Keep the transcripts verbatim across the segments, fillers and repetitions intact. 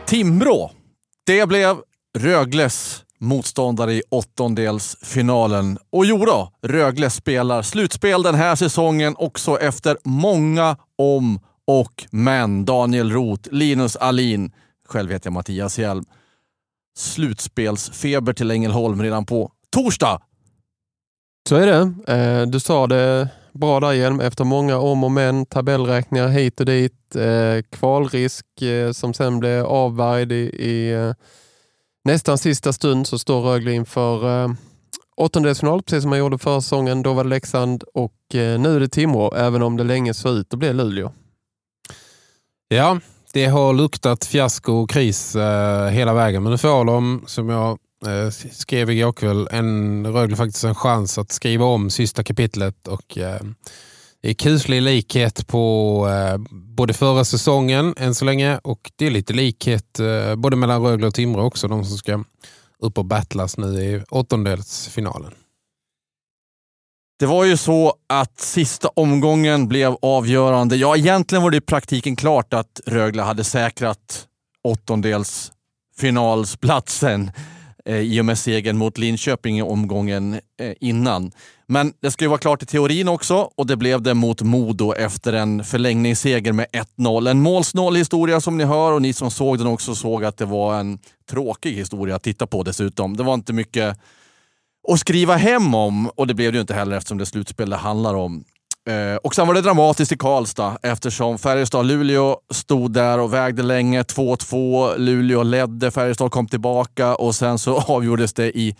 Timrå. Det blev Rögles motståndare i åttondelsfinalen. Och jo då, Rögle spelar slutspel den här säsongen också efter många om och men. Daniel Roth, Linus Alin, själv heter jag Mattias Hjelm. Slutspelsfeber till Ängelholm redan på torsdag. Så är det. Du sa det bra där, Hjelm. Efter många om och men, tabellräkningar hit och dit, kvalrisk som sen blev avvärjd i, i nästan sista stund, så står Rögle inför eh, åttondelsfinal, precis som man gjorde förra säsongen. Då var det Leksand och eh, nu är det Timrå, även om det länge såg ut att bli Luleå. Ja, det har luktat fiasko och kris eh, hela vägen. Men nu får de, som jag eh, skrev igår kväll, en Rögle faktiskt en chans att skriva om sista kapitlet. Och eh, det är kuslig likhet på eh, både förra säsongen än så länge, och det är lite likhet eh, både mellan Rögle och Timrå också, de som ska upp och battlas nu i åttondelsfinalen. Det var ju så att sista omgången blev avgörande. Ja, egentligen var det i praktiken klart att Rögle hade säkrat åttondelsfinalsplatsen eh, i och med segern mot Linköping i omgången eh, innan. Men det ska ju vara klart i teorin också, och det blev det mot Modo efter en förlängningsseger med ett noll. En målsnål historia som ni hör, och ni som såg den också såg att det var en tråkig historia att titta på dessutom. Det var inte mycket att skriva hem om, och det blev det ju inte heller eftersom det slutspel det handlar om. Eh, och sen var det dramatiskt i Karlstad eftersom Färjestad-Luleå stod där och vägde länge. två två, Luleå ledde, Färjestad kom tillbaka och sen så avgjordes det i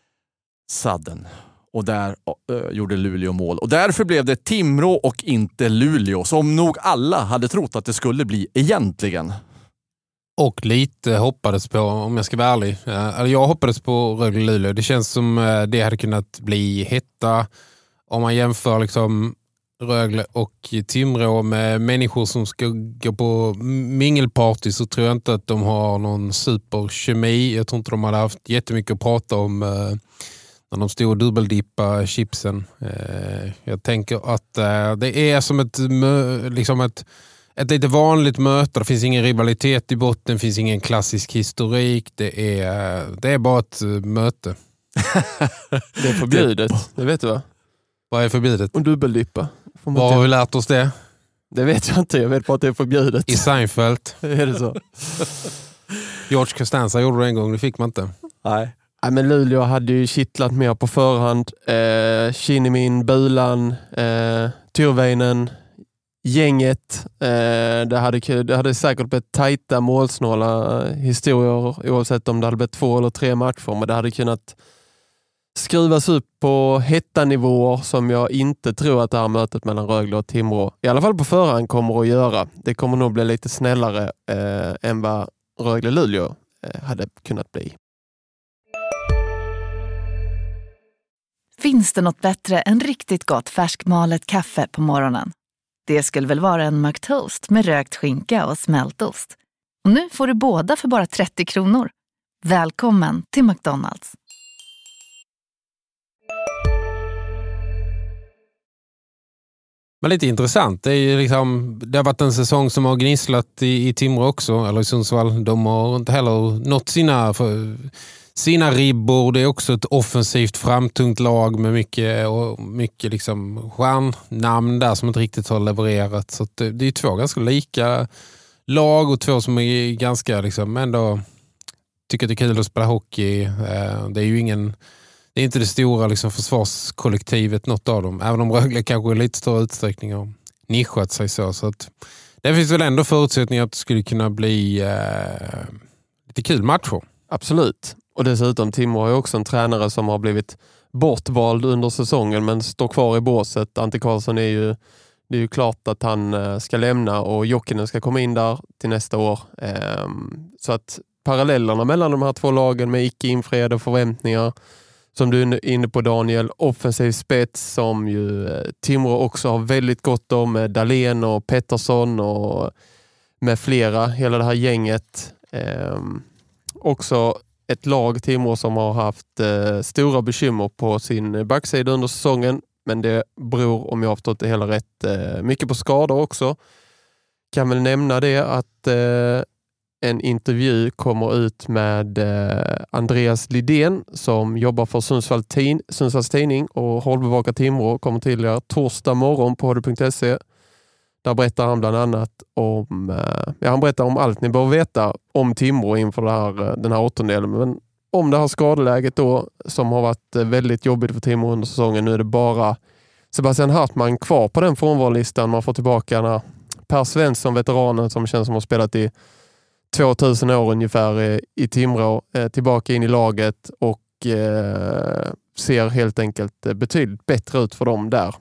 sadden. Och där uh, gjorde Luleå mål. Och därför blev det Timrå och inte Luleå, som nog alla hade trott att det skulle bli egentligen. Och lite hoppades på, om jag ska vara ärlig. Eller jag hoppades på Rögle-Luleå. Det känns som det hade kunnat bli hetta om man jämför liksom Rögle och Timrå med människor som ska gå på mingelparty, så tror jag inte att de har någon superkemi. Jag tror inte de hade haft jättemycket att prata om när de stod och dubbeldippa chipsen. Jag tänker att det är som ett, liksom ett, ett lite vanligt möte. Det finns ingen rivalitet i botten, det finns ingen klassisk historik. Det är, det är bara ett möte. Det är förbjudet, det vet du va? Vad är förbjudet? Och dubbeldippa. Var har vi lärt oss det? Det vet jag inte, jag vet bara att det är förbjudet. I Seinfeld. Är det så? George Costanza gjorde det en gång, det fick man inte. Nej. Nej, men Luleå hade ju kittlat mer på förhand. Eh, Kinnimin, Bulan, eh, Tyrväinen, gänget. Eh, det, hade, det hade säkert blivit tajta, målsnåla historier oavsett om det hade blivit två eller tre matcher. Men det hade kunnat skruvas upp på hetta nivåer som jag inte tror att det här mötet mellan Rögle och Timrå, i alla fall på förhand, kommer att göra. Det kommer nog bli lite snällare eh, än vad Rögle-Luleå eh, hade kunnat bli. Finns det något bättre än riktigt gott färskmalet kaffe på morgonen? Det skulle väl vara en McToast med rökt skinka och smältost. Och nu får du båda för bara trettio kronor. Välkommen till McDonald's. Men lite intressant. Det, är ju liksom, det har varit en säsong som har gnisslat i, i Timrå också, eller i Sundsvall. De har inte heller nått sina... För, sina ribbor. Det är också ett offensivt framtungt lag med mycket, och mycket liksom stjärnnamn där som inte riktigt har levererat. Så det, det är två ganska lika lag och två som är ganska liksom ändå tycker att det är kul att spela hockey. Det är ju ingen, det är inte det stora liksom försvarskollektivet något av dem. Även om Rögle kanske i lite större utsträckning har nischat sig så. Så att det finns väl ändå förutsättningar att det skulle kunna bli eh, lite kul matcher. Absolut. Och dessutom Timrå har ju också en tränare som har blivit bortvald under säsongen men står kvar i båset. Ante Karlsson är ju, det är ju klart att han ska lämna och Jokinen ska komma in där till nästa år. Så att parallellerna mellan de här två lagen med icke infriade förväntningar, som du är inne på Daniel, offensiv spets som ju Timrå också har väldigt gott om, med Dahlén och Pettersson och med flera, hela det här gänget. Också ett lag, Timrå, som har haft eh, stora bekymmer på sin backsida under säsongen. Men det beror, om jag har förstått det hela rätt, eh, mycket på skador också. Kan väl nämna det att eh, en intervju kommer ut med eh, Andreas Lidén som jobbar för Sundsvall tin- Sundsvalls tidning och hållbevakar Timrå, kommer till er torsdag morgon på h d punkt se. Där berättar han bland annat om eh, ja, han berättar om allt ni behöver veta om Timrå inför det här, den här åttondelen. Men om det här skadeläget då som har varit väldigt jobbigt för Timrå under säsongen. Nu är det bara Sebastian Hartman kvar på den frånvarolistan. Man får tillbaka när Per Svensson, veteranen som känns som har spelat i tvåtusen år ungefär i Timrå, eh, tillbaka in i laget och eh, ser helt enkelt betydligt bättre ut för dem där.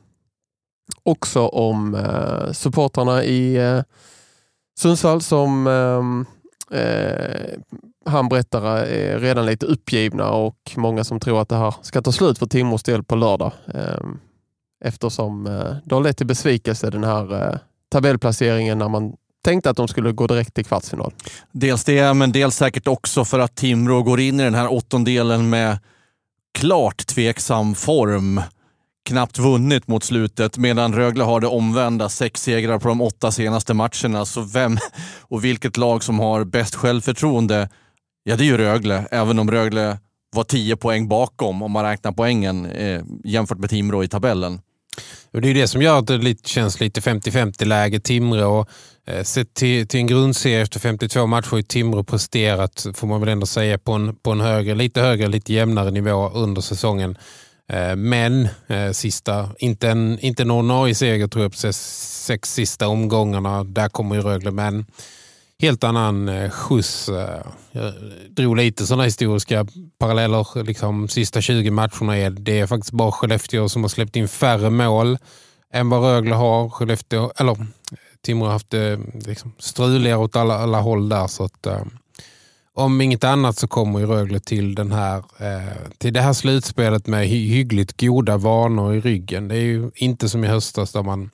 Också om eh, supportarna i eh, Sundsvall som eh, eh, han berättar är redan lite uppgivna och många som tror att det här ska ta slut för Timrås del på lördag. Eh, eftersom eh, det har lett till besvikelse den här eh, tabellplaceringen när man tänkte att de skulle gå direkt till kvartsfinal. Dels det, men dels säkert också för att Timrå går in i den här åttondelen med klart tveksam form. Knappt vunnit mot slutet, medan Rögle har det omvända, sex segrar på de åtta senaste matcherna. Så vem och vilket lag som har bäst självförtroende? Ja, det är ju Rögle, även om Rögle var tio poäng bakom om man räknar poängen eh, jämfört med Timrå i tabellen. Och det är det som gör att det lite, känns lite femtio femtio läge. Timrå eh, sett till, till en grundserie efter femtiotvå matcher i Timrå presterat, får man väl ändå säga, på en, på en högre, lite högre, lite jämnare nivå under säsongen. Eh, men eh, sista, inte en, inte en ordinarie seger tror jag på sex sista omgångarna. Där kommer ju Rögle, men helt annan eh, skjuts. Eh, jag drog lite sådana historiska paralleller. Liksom, sista tjugo matcherna är det är faktiskt bara Skellefteå som har släppt in färre mål än vad Rögle har. Skellefteå, eller Timrå har haft eh, liksom, struligare åt alla, alla håll där. Så att, eh, om inget annat så kommer ju Rögle till, den här, eh, till det här slutspelet med hy- hyggligt goda vanor i ryggen. Det är ju inte som i höstas där man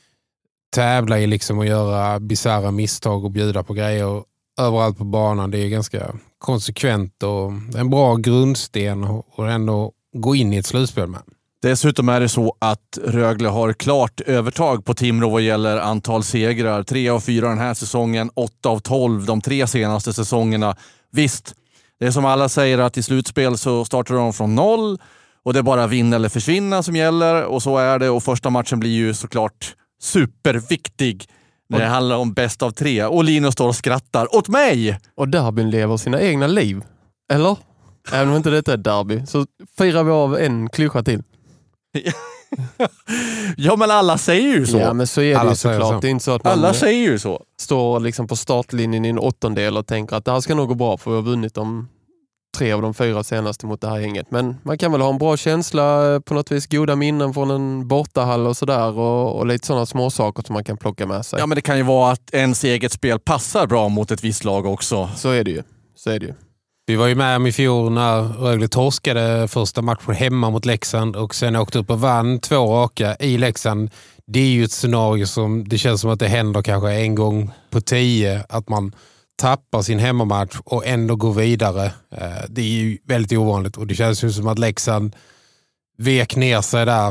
tävla i liksom att göra bizarra misstag och bjuda på grejer överallt på banan. Det är ganska konsekvent och en bra grundsten och ändå gå in i ett slutspel med. Dessutom är det så att Rögle har klart övertag på Timrå vad gäller antal segrar. Tre av fyra den här säsongen, åtta av tolv de tre senaste säsongerna. Visst, det är som alla säger att i slutspel så startar de från noll och det är bara vinna eller försvinna som gäller, och så är det, och första matchen blir ju såklart superviktig när det handlar om bäst av tre. Och Linus står och skrattar åt mig! Och derbyn lever sina egna liv. Eller? Även om inte detta är derby så firar vi av en klyscha till. Ja, men alla säger ju så. Ja, men så är det alla ju såklart. Så. Det är inte så att man alla säger ju så. Står liksom på startlinjen i en åttondel och tänker att det här ska nog gå bra för vi har vunnit de tre av de fyra senaste mot det här gänget. Men man kan väl ha en bra känsla, på något vis goda minnen från en bortahall och sådär, och, och lite sådana små saker som man kan plocka med sig. Ja, men det kan ju vara att ens eget spel passar bra mot ett visst lag också. Så är det ju. Så är det ju. Vi var ju med om i fjol när Rögle torskade första matchen hemma mot Leksand och sen åkte upp och vann två raka i Leksand. Det är ju ett scenario som det känns som att det händer kanske en gång på tio, att man tappar sin hemmamatch och ändå går vidare. Det är ju väldigt ovanligt och det känns ju som att Leksand vek ner sig där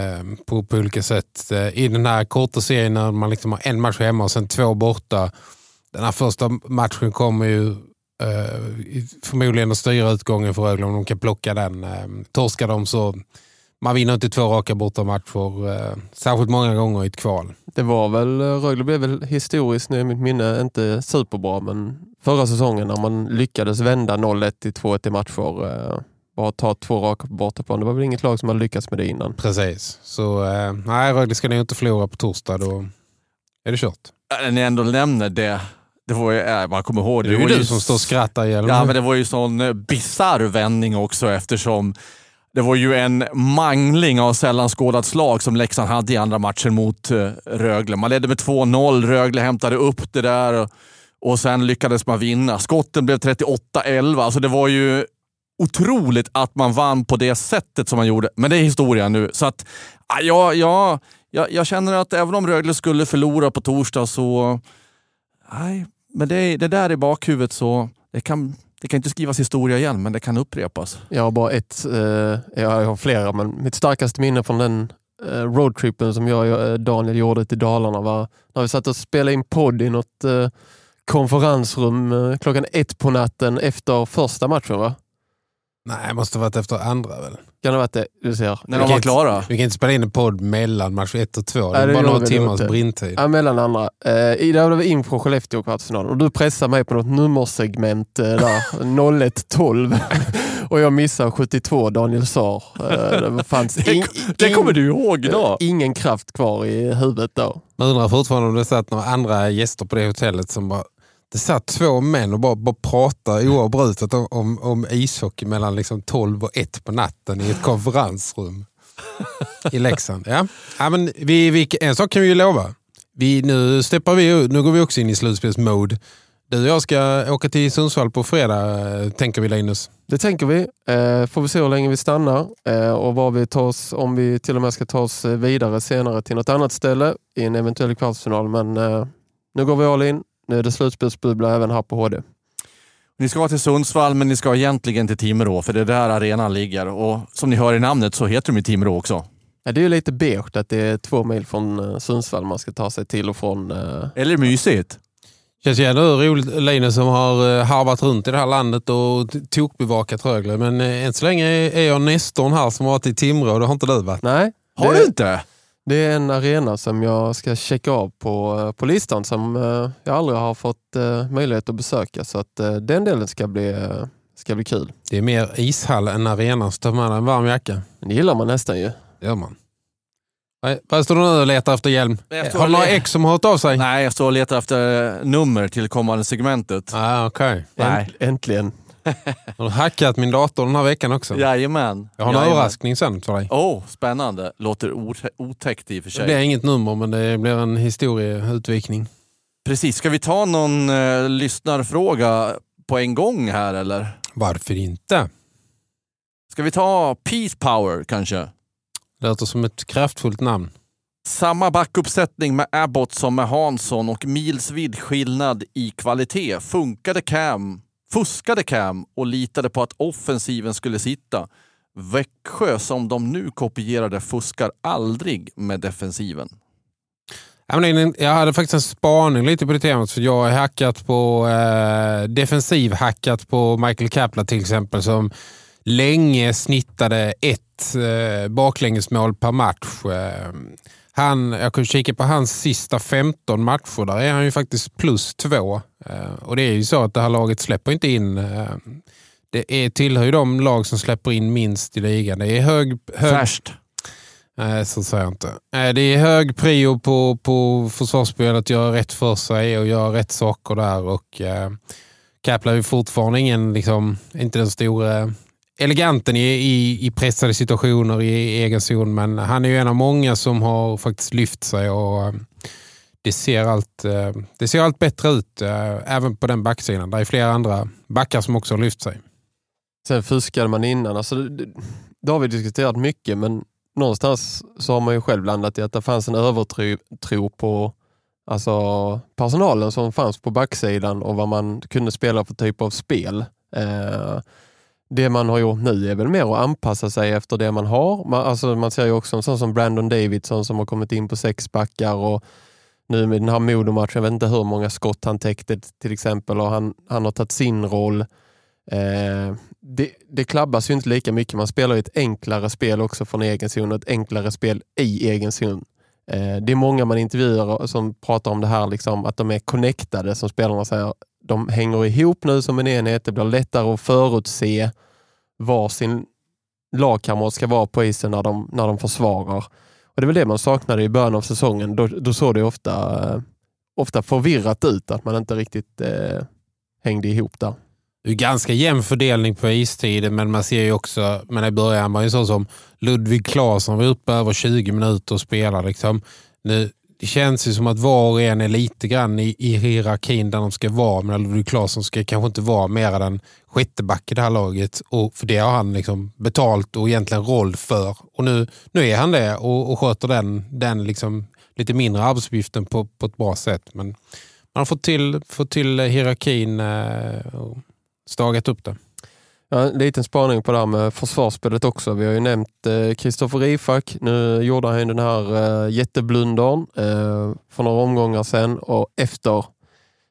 på, på olika sätt. I den här korta serien när man liksom har en match hemma och sen två borta. Den här första matchen kommer ju förmodligen att styra utgången för Rögle om de kan plocka den. Torskar de så man vinner inte två raka borta matcher särskilt många gånger i ett kval. Det var väl, Rögle blev väl historiskt nu i mitt minne inte superbra, men förra säsongen när man lyckades vända noll ett till två ett i matcher, eh, bara ta två raka på bortaplan. Det var väl inget lag som hade lyckats med det innan. Precis. Så eh, nej, Rögle ska ni inte förlora på torsdag, då är det kört. När ni ändå nämner det, det var ju, äh, man kommer ihåg det. Det är ju det du ju, som står och skrattar igen. Ja, men det var ju sån bizarr vändning också, eftersom det var ju en mangling av sällan skådat slag som Leksand hade i andra matchen mot uh, Rögle. Man ledde med två noll, Rögle hämtade upp det där och, och sen lyckades man vinna. Skotten blev trettioåtta elva, alltså det var ju otroligt att man vann på det sättet som man gjorde. Men det är historia nu. Så att ja, ja, jag, jag känner att även om Rögle skulle förlora på torsdag så nej, men det, det där i bakhuvudet så det kan... Det kan inte skrivas historia igen, men det kan upprepas. Jag har bara ett, eh, jag har flera, men mitt starkaste minne från den eh, roadtrippen som jag och Daniel gjorde till Dalarna var när vi satt och spelade in podd i något eh, konferensrum eh, klockan ett på natten efter första matchen, va? Nej, det måste ha varit efter andra väl. Kan det ha varit det? Du ser. När de var klara. Vi kan inte spela in en podd mellan match ett och två. Det är Nej, det bara gör några vi timmars inte. brintid. Ja, mellan andra. Eh, I där var vi in på Skellefteå kvartsfinalen och du pressade mig på något nummersegment eh, där, noll ett tolv. Och jag missade sjuttiotvå, Daniel Saar. Eh, det fanns in, Det in, kommer du ihåg då. ingen kraft kvar i huvudet då. Man undrar fortfarande om det satt några andra gäster på det hotellet som bara... Det satt två män och bara, bara pratade oavbrutet om, om, om ishockey mellan liksom tolv och ett på natten i ett konferensrum i Leksand. Ja. Ja, men vi, vi, en sak kan vi ju lova. Vi, nu, steppar vi, nu går vi också in i slutspelsmode. Du och jag ska åka till Sundsvall på fredag, tänker vi, Linus. Det tänker vi. Eh, får vi se hur länge vi stannar eh, och vad vi tar oss, om vi till och med ska ta oss vidare senare till något annat ställe i en eventuell kvartsfinal. Men eh, nu går vi all in. Nu är det slutspelsbubbla även här på H D. Ni ska till Sundsvall, men ni ska egentligen till Timrå, för det är där arenan ligger. Och som ni hör i namnet så heter de ju Timrå också. Ja, det är ju lite beige att det är två mil från uh, Sundsvall man ska ta sig till och från. Uh... Eller mysigt. Känns ju ändå roligt, Linus, som har uh, harvat runt i det här landet och t- tokbevakat Rögle. Men uh, än så länge är jag nästan här som har varit i Timrå. Det har inte du varit. Nej. Har det... du inte? Det är en arena som jag ska checka av på, på listan som uh, jag aldrig har fått uh, möjlighet att besöka. Så att uh, den delen ska bli, uh, ska bli kul. Det är mer ishall än arena, så tar man en varm jacka. Men det gillar man nästan ju. Det gör man. Vad står du nu och letar efter hjälm? Har du några ex som har hört av sig? Nej, jag står och letar efter nummer till kommande segmentet. Ah, okej. Okay. Nej. Äntligen. Har du hackat min dator den här veckan också? Jajamän. Jag har en Jajamän. överraskning sen för dig. Åh, oh, spännande. Låter ot- otäckt i och för sig. Det blir inget nummer, men det blir en historieutvikning. Precis. Ska vi ta någon eh, lyssnarfråga på en gång här, eller? Varför inte? Ska vi ta Peace Power kanske? Det låter som ett kraftfullt namn. Samma backuppsättning med Abbott som med Hansson och milsvid skillnad i kvalitet. Funkade Cam, fuskade Cam och litade på att offensiven skulle sitta. Växjö som de nu kopierade fuskar aldrig med defensiven. Jag hade faktiskt en spaning lite på det temat, för jag har hackat på eh, defensiv hackat på Michael Kapla till exempel, som länge snittade ett eh, baklängesmål per match. Eh, han, jag kunde kika på hans sista femton matcher, där är han ju faktiskt plus två. Eh, och det är ju så att det här laget släpper inte in. Eh, det är, tillhör ju de lag som släpper in minst i ligan. Det är hög... hög Färst. Nej, så säger jag inte. Det är hög prio på, på försvarsspelet att göra rätt för sig och göra rätt saker där. Och eh, Kapla är ju fortfarande ingen, liksom, inte den stora eleganten i, i, i pressade situationer i egen zon. Men han är ju en av många som har faktiskt lyft sig, och eh, det ser allt, eh, det ser allt bättre ut eh, även på den backsidan. Det är flera andra backar som också har lyft sig. Sen fuskade man innan. Alltså, det, det har vi diskuterat mycket, men någonstans så har man ju själv landat i att det fanns en övertro på alltså, personalen som fanns på backsidan och vad man kunde spela för typ av spel. Eh, det man har gjort nu är väl mer att anpassa sig efter det man har. Man, alltså, man ser ju också en sån som Brandon Davidson som har kommit in på sex backar, och nu med den här Modo-matchen, jag vet inte hur många skott han täckte till exempel, och han, han har tagit sin roll. Eh, det, det klabbas ju inte lika mycket. Man spelar ju ett enklare spel också från egen zon, ett enklare spel i egen zon. Eh, det är många man intervjuar som pratar om det här, liksom, att de är connectade, som spelarna säger. De hänger ihop nu som en enhet. Det blir lättare att förutse var sin lagkamrat ska vara på isen när de, när de försvarar. Och det är väl det man saknade i början av säsongen. Då, då såg det ofta, eh, ofta förvirrat ut, att man inte riktigt eh, hängde ihop där. Det är ganska jämn fördelning på istiden, men man ser ju också, men i början var ju så som Ludvig Claesson var uppe över tjugo minuter och spelade. Liksom. Nu, det känns ju som att var och en är lite grann i, i hierarkin där de ska vara, men Ludvig Claesson ska kanske inte vara mer än sjätteback i det här laget, och för det har han liksom betalt och egentligen roll för. Och nu, nu är han det och, och sköter den, den liksom lite mindre arbetsuppgiften på, på ett bra sätt. Men man har fått till, fått till hierarkin eh, och stagat upp det. Ja, en liten spaning på det här med försvarsspelet också. Vi har ju nämnt Kristoffer eh, Rifak. Nu gjorde han den här eh, jätteblundern eh, för några omgångar sedan, och efter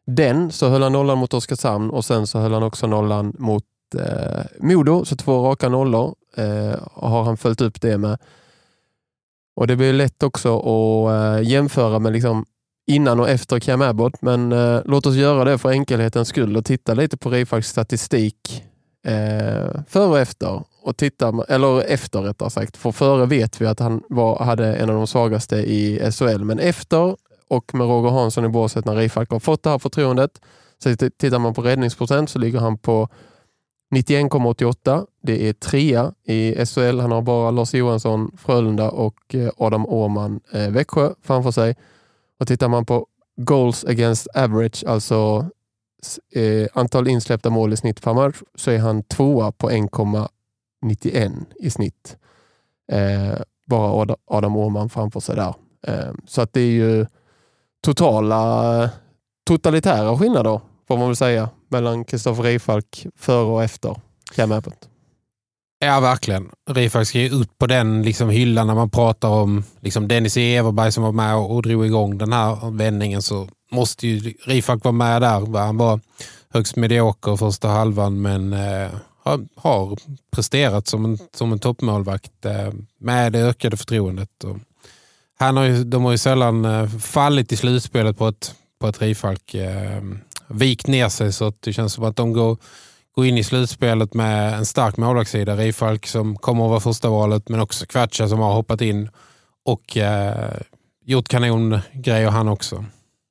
den så höll han nollan mot Oskarshamn och sen så höll han också nollan mot eh, Modo, så två raka nollor eh, har han följt upp det med. Och det blir lätt också att eh, jämföra med liksom innan och efter Cam Abbott, men eh, låt oss göra det för enkelhetens skull och titta lite på Rifalks statistik eh, före och efter. Och titta, eller efter rättare sagt, för före vet vi att han var, hade en av de svagaste i S H L, men efter och med Roger Hansson i båset när Rifalk har fått det här förtroendet, så tittar man på räddningsprocent så ligger han på nittioen komma åttioåtta. Det är trea i S H L. Han har bara Lars Johansson, Frölunda och Adam Åhman, eh, Växjö framför sig. Och tittar man på goals against average, alltså eh, antal insläppta mål i snitt per match, så är han tvåa på en komma nittioen i snitt. Eh, bara Adam Åhman framför sig där. Eh, så att det är ju totala totalitära skillnader, får man väl säga, mellan Kristoffer Rifalk före och efter Cam Abbott. Ja, verkligen. Rifalk ska ju ut på den liksom hyllan när man pratar om liksom Dennis Everberg som var med och, och drog igång den här vändningen, så måste ju Rifalk vara med där. Han var högst medioker första halvan, men eh, har, har presterat som en, som en toppmålvakt eh, med det ökade förtroendet. Och han har ju, de har ju sällan eh, fallit i slutspelet på ett, på ett Rifalk eh, vikt ner sig, så att det känns som att de går gå in i slutspelet med en stark målvaktssida. Rifalk som kommer att vara första valet, men också Kvatcha som har hoppat in och eh, gjort kanongrejer han också.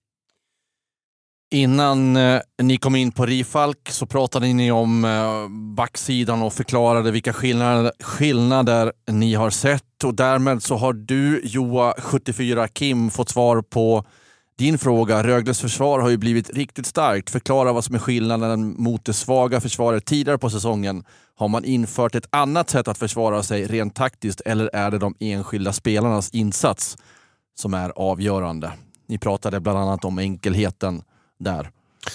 Innan eh, ni kom in på Rifalk så pratade ni om eh, backsidan och förklarade vilka skillnader, skillnader ni har sett, och därmed så har du, Joa sjuttiofyra Kim, fått svar på din fråga. Rögles försvar har ju blivit riktigt starkt. Förklara vad som är skillnaden mot det svaga försvaret tidigare på säsongen. Har man infört ett annat sätt att försvara sig rent taktiskt, eller är det de enskilda spelarnas insats som är avgörande? Ni pratade bland annat om enkelheten där.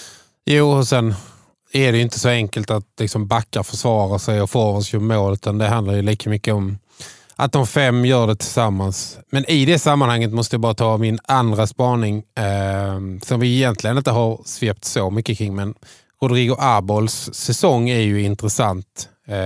Jo, och sen är det ju inte så enkelt att liksom backa försvara sig och forwards gör mål, utan det handlar ju lika mycket om att de fem gör det tillsammans. Men i det sammanhanget måste jag bara ta min andra spaning eh, som vi egentligen inte har svept så mycket kring, men Rodrigo Abols säsong är ju intressant. Eh,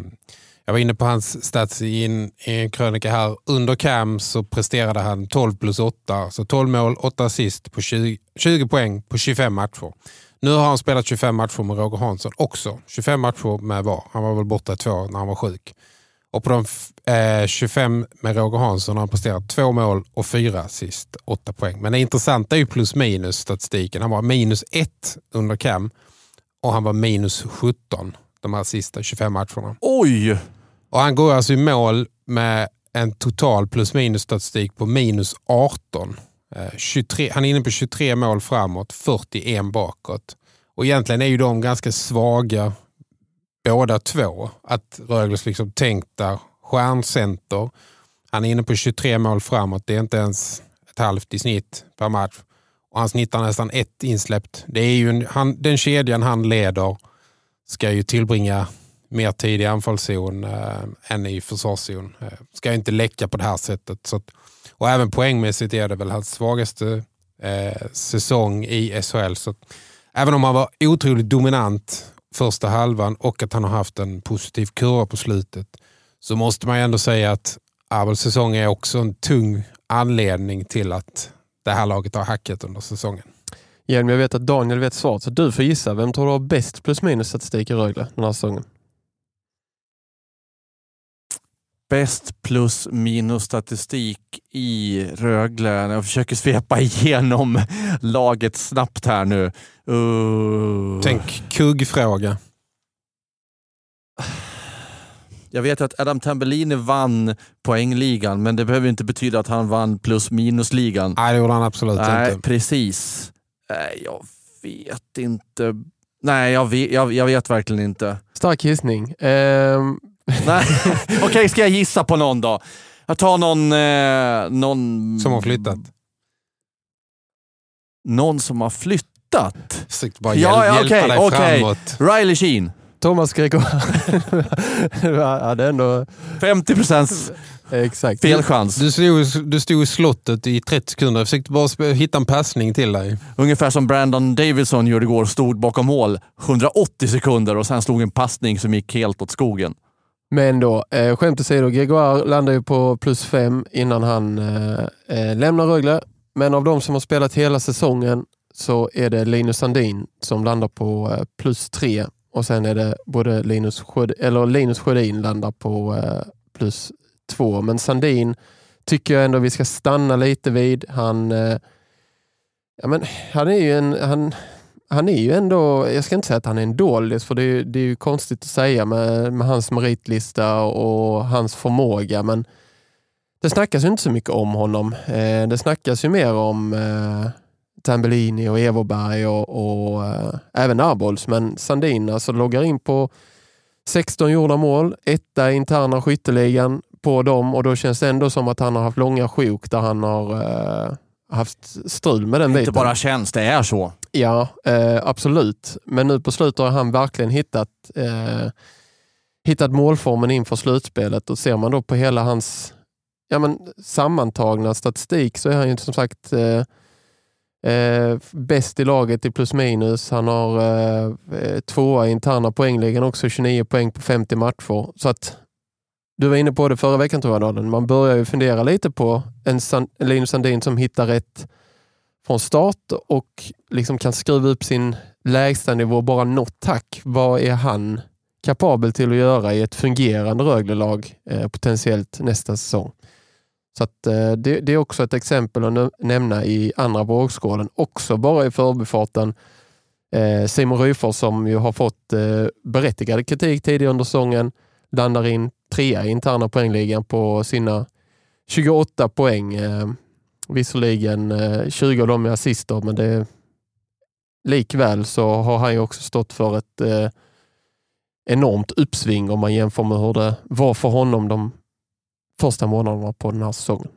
jag var inne på hans stats i en, i en krönika här. Under Cam så presterade han tolv plus åtta, så tolv mål, åtta assist på tjugo, tjugo poäng på tjugofem matcher. Nu har han spelat tjugofem matcher med Roger Hansson också. tjugofem matcher med var. Han var väl borta två när han var sjuk. Och på de eh, tjugofem med Roger Hansson har han presterat två mål och fyra assist, åtta poäng. Men det intressanta är ju plus minus statistiken. Han var minus ett under Cam och han var minus sjutton de här sista tjugofem matcherna. Oj! Och han går alltså i mål med en total plus minus statistik på minus arton. Eh, tjugotre, han är inne på tjugotre mål framåt, fyrtioen bakåt. Och egentligen är ju de ganska svaga båda två. Att Rögles liksom tänkta stjärncenter. Han är inne på tjugotre mål framåt. Det är inte ens ett halvt i snitt per match. Och han snittar nästan ett insläppt. Det är ju en, han, den kedjan han leder ska ju tillbringa mer tid i anfallszon äh, än i försvarszon. Äh, ska ju inte läcka på det här sättet. Så att, och även poängmässigt är det väl hans svagaste äh, säsong i S H L. Så att, även om han var otroligt dominant första halvan och att han har haft en positiv kurva på slutet, så måste man ju ändå säga att Abols säsong är också en tung anledning till att det här laget har hackat under säsongen. Hjelm, jag vet att Daniel vet svaret, så du får gissa. Vem tror du har bäst plus minus statistik i Rögle den här säsongen? Bäst plus minus statistik i Rögle. Jag försöker svepa igenom laget snabbt här nu. Uh. Tänk kuggfråga. Jag vet att Adam Tambellini vann poängligan, men det behöver inte betyda att han vann plus minusligan. Nej, det gjorde han absolut Nej, inte. Precis. Nej, jag vet inte. Nej, jag vet, jag, jag vet verkligen inte. Stark gissning. Um... Nej. Okej, okay, ska jag gissa på någon då? Jag tar någon... Eh, någon... Som har flyttat. Någon som har flyttat? Försökte bara ja, hjäl- ja, hjälpa okay, dig okay. framåt. Riley Sheen. Thomas Greco. Ja, det är ändå... femtio procent Exakt. Fel chans. Du stod, du stod i slottet i trettio sekunder. Jag försökte bara hitta en passning till dig. Ungefär som Brandon Davidson gjorde igår, stod bakom mål hundraåttio sekunder och sen slog en passning som gick helt åt skogen. Men då, eh, skämt åsido, Gregoire landar ju på plus fem innan han eh, lämnar Rögle. Men av de som har spelat hela säsongen så är det Linus Sandin som landar på eh, plus tre. Och sen är det både Linus, Sjöd- eller Linus Sjödin landar på eh, plus två. Men Sandin tycker jag ändå vi ska stanna lite vid. Han, eh, ja, men, han är ju en... Han, Han är ju ändå, jag ska inte säga att han är en dålig, för det är, det är ju konstigt att säga med, med hans meritlista och hans förmåga, men det snackas ju inte så mycket om honom. Eh, det snackas ju mer om eh, Tambellini och Everberg och, och eh, även Arbolds, men Sandin alltså loggar in på sexton gjorda mål, etta i interna skytteligan på dem, och då känns det ändå som att han har haft långa sjok där han har eh, haft strul med den biten. Inte bara känns, det är så. Ja, eh, absolut. Men nu på slutet har han verkligen hittat eh, hittat målformen inför slutspelet, och ser man då på hela hans ja, men, sammantagna statistik så är han ju som sagt eh, eh, bäst i laget i plus minus. Han har eh, tvåa i interna poängligan, också tjugonio poäng på femtio matcher. Så att du var inne på det förra veckan, tror jag, Daden. Man börjar ju fundera lite på en, San, en Linus Sandin som hittar rätt från start och liksom kan skruva upp sin lägsta nivå bara något tack. Vad är han kapabel till att göra i ett fungerande Rögle-lag eh, potentiellt nästa säsong? Så att, eh, det, det är också ett exempel att nämna i andra vågskålen. Också bara i förbifarten eh, Simon Ryfors, som ju har fått eh, berättigad kritik tidigare under säsongen, landar in trea i interna poängligan på sina tjugoåtta poäng. Eh, visserligen eh, tjugo av dem med assister, men det likväl så har han ju också stått för ett eh, enormt uppsving om man jämför med hur det var för honom de första månaderna på den här säsongen.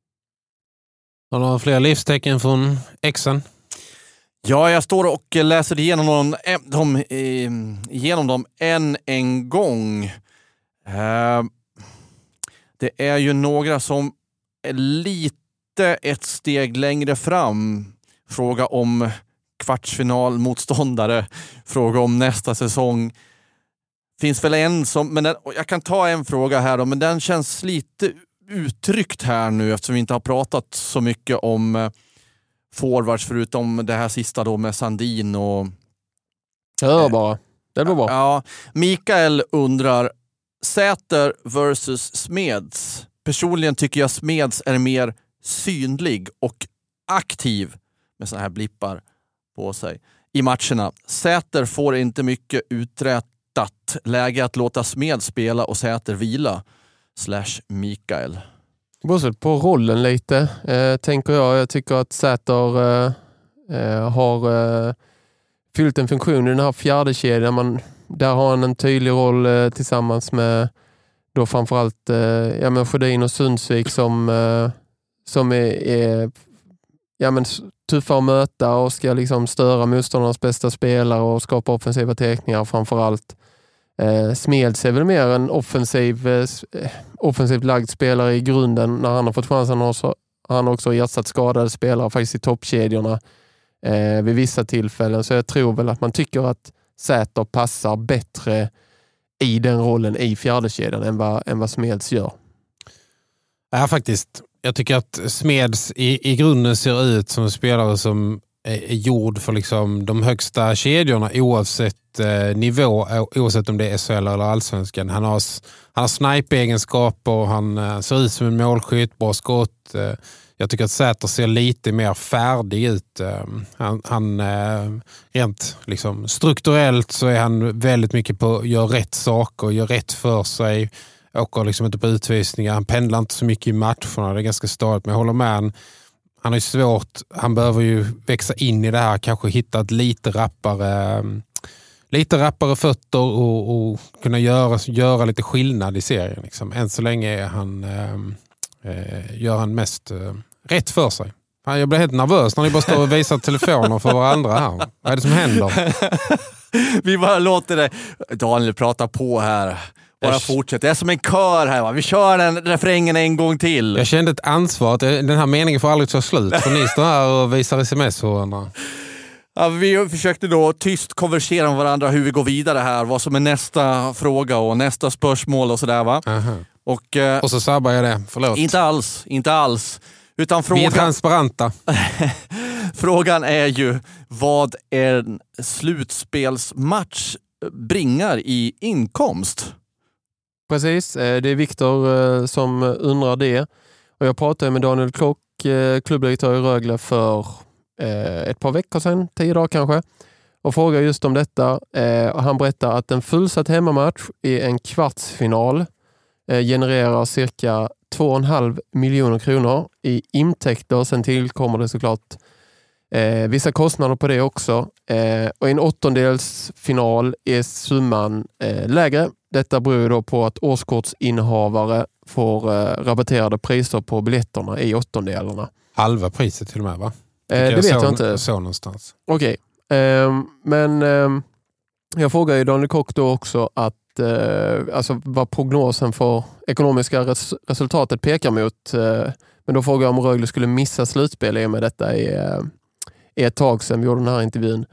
Har du några fler livstecken från Exen? Ja, jag står och läser igenom dem, dem, igenom dem en en gång. Uh, det är ju några som är lite ett steg längre fram. Fråga om kvartsfinalmotståndare. Fråga om nästa säsong. Finns väl en som... Men den, jag kan ta en fråga här då, men den känns lite uttryckt här nu eftersom vi inte har pratat så mycket om uh, forwards förutom det här sista då med Sandin och... Ja, bara. Det blir bra. Ja, Mikael undrar Säter versus Smeds. Personligen tycker jag Smeds är mer synlig och aktiv med såna här blippar på sig i matcherna. Säter får inte mycket uträttat. Läge att låta Smed spela och Säter vila. Slash Mikael. Bortsett på rollen lite, eh, tänker jag. Jag tycker att Säter eh, eh, har eh, fyllt en funktion i den här fjärde kedjan. Man, där har han en tydlig roll eh, tillsammans med då framförallt eh, ja, men Sjödin och Sundsvik som, eh, som är, är ja, men tuffa att möta och ska liksom störa motståndarnas bästa spelare och skapa offensiva teckningar framförallt. Eh, Smeds är väl mer en offensiv, eh, offensivt lagd spelare i grunden. När han har fått chansen har han också ersatt skadade spelare faktiskt i toppkedjorna eh, vid vissa tillfällen. Så jag tror väl att man tycker att Säter passar bättre i den rollen i fjärdekedjan än vad, än vad Smeds gör. Ja, faktiskt. Jag tycker att Smeds i, i grunden ser ut som en spelare som är, är gjord för liksom de högsta kedjorna oavsett eh, nivå, oavsett om det är S H L eller allsvenskan. Han har, han har snipe-egenskaper, han eh, ser ut som en målskytt, bra skott. Eh, jag tycker att Säter ser lite mer färdig ut. Eh, han, han eh, rent liksom, strukturellt så är han väldigt mycket på att göra rätt saker, gör rätt för sig. Åker liksom inte på utvisningar. Han pendlar inte så mycket i matcherna. Det är ganska stadigt. Men jag håller med. Han, han är svårt. Han behöver ju växa in i det här. Kanske hitta ett lite rappare, lite rappare fötter och, och kunna göra, göra lite skillnad i serien. Liksom. Än så länge är han, eh, gör han mest eh, rätt för sig. Jag blir helt nervös när ni bara står och visar telefoner för varandra här. Vad är det som händer? Vi bara låter det. Daniel prata på här. Bara fortsätt. Det är som en kör här, va? Vi kör den refrängen en gång till. Jag kände ett ansvar att den här meningen får aldrig ta slut. För ni står här och visar sms på varandra. Ja, vi försökte då tyst konversera med varandra hur vi går vidare här. Vad som är nästa fråga och nästa spörsmål och sådär, va? Aha. Och, eh, och så sabbar jag det. Förlåt. Inte alls, inte alls. Utan frågan... Vi är transparenta. Frågan är ju vad en slutspelsmatch bringar i inkomst. Precis, det är Viktor som undrar det. Och jag pratade med Daniel Klock, klubbdirektör i Rögle, för ett par veckor sedan, tio dagar kanske. Och frågade just om detta. Han berättar att en fullsatt hemmamatch i en kvartsfinal genererar cirka två och en halv miljoner kronor i intäkter. Sen tillkommer det såklart eh, vissa kostnader på det också. Eh, och i en åttondelsfinal är summan eh, lägre. Detta beror då på att årskortsinnehavare får eh, rabatterade priser på biljetterna i åttondelarna. Halva priset till och med, va? Eh, det vet jag inte. Så någonstans. Okej. Okay. Eh, men eh, jag frågar ju Daniel Kock då också att Uh, alltså vad prognosen för ekonomiska res- resultatet pekar mot. Uh, men då frågar jag om Rögle skulle missa slutspel i med detta i, uh, i ett tag sedan vi gjorde den här intervjun.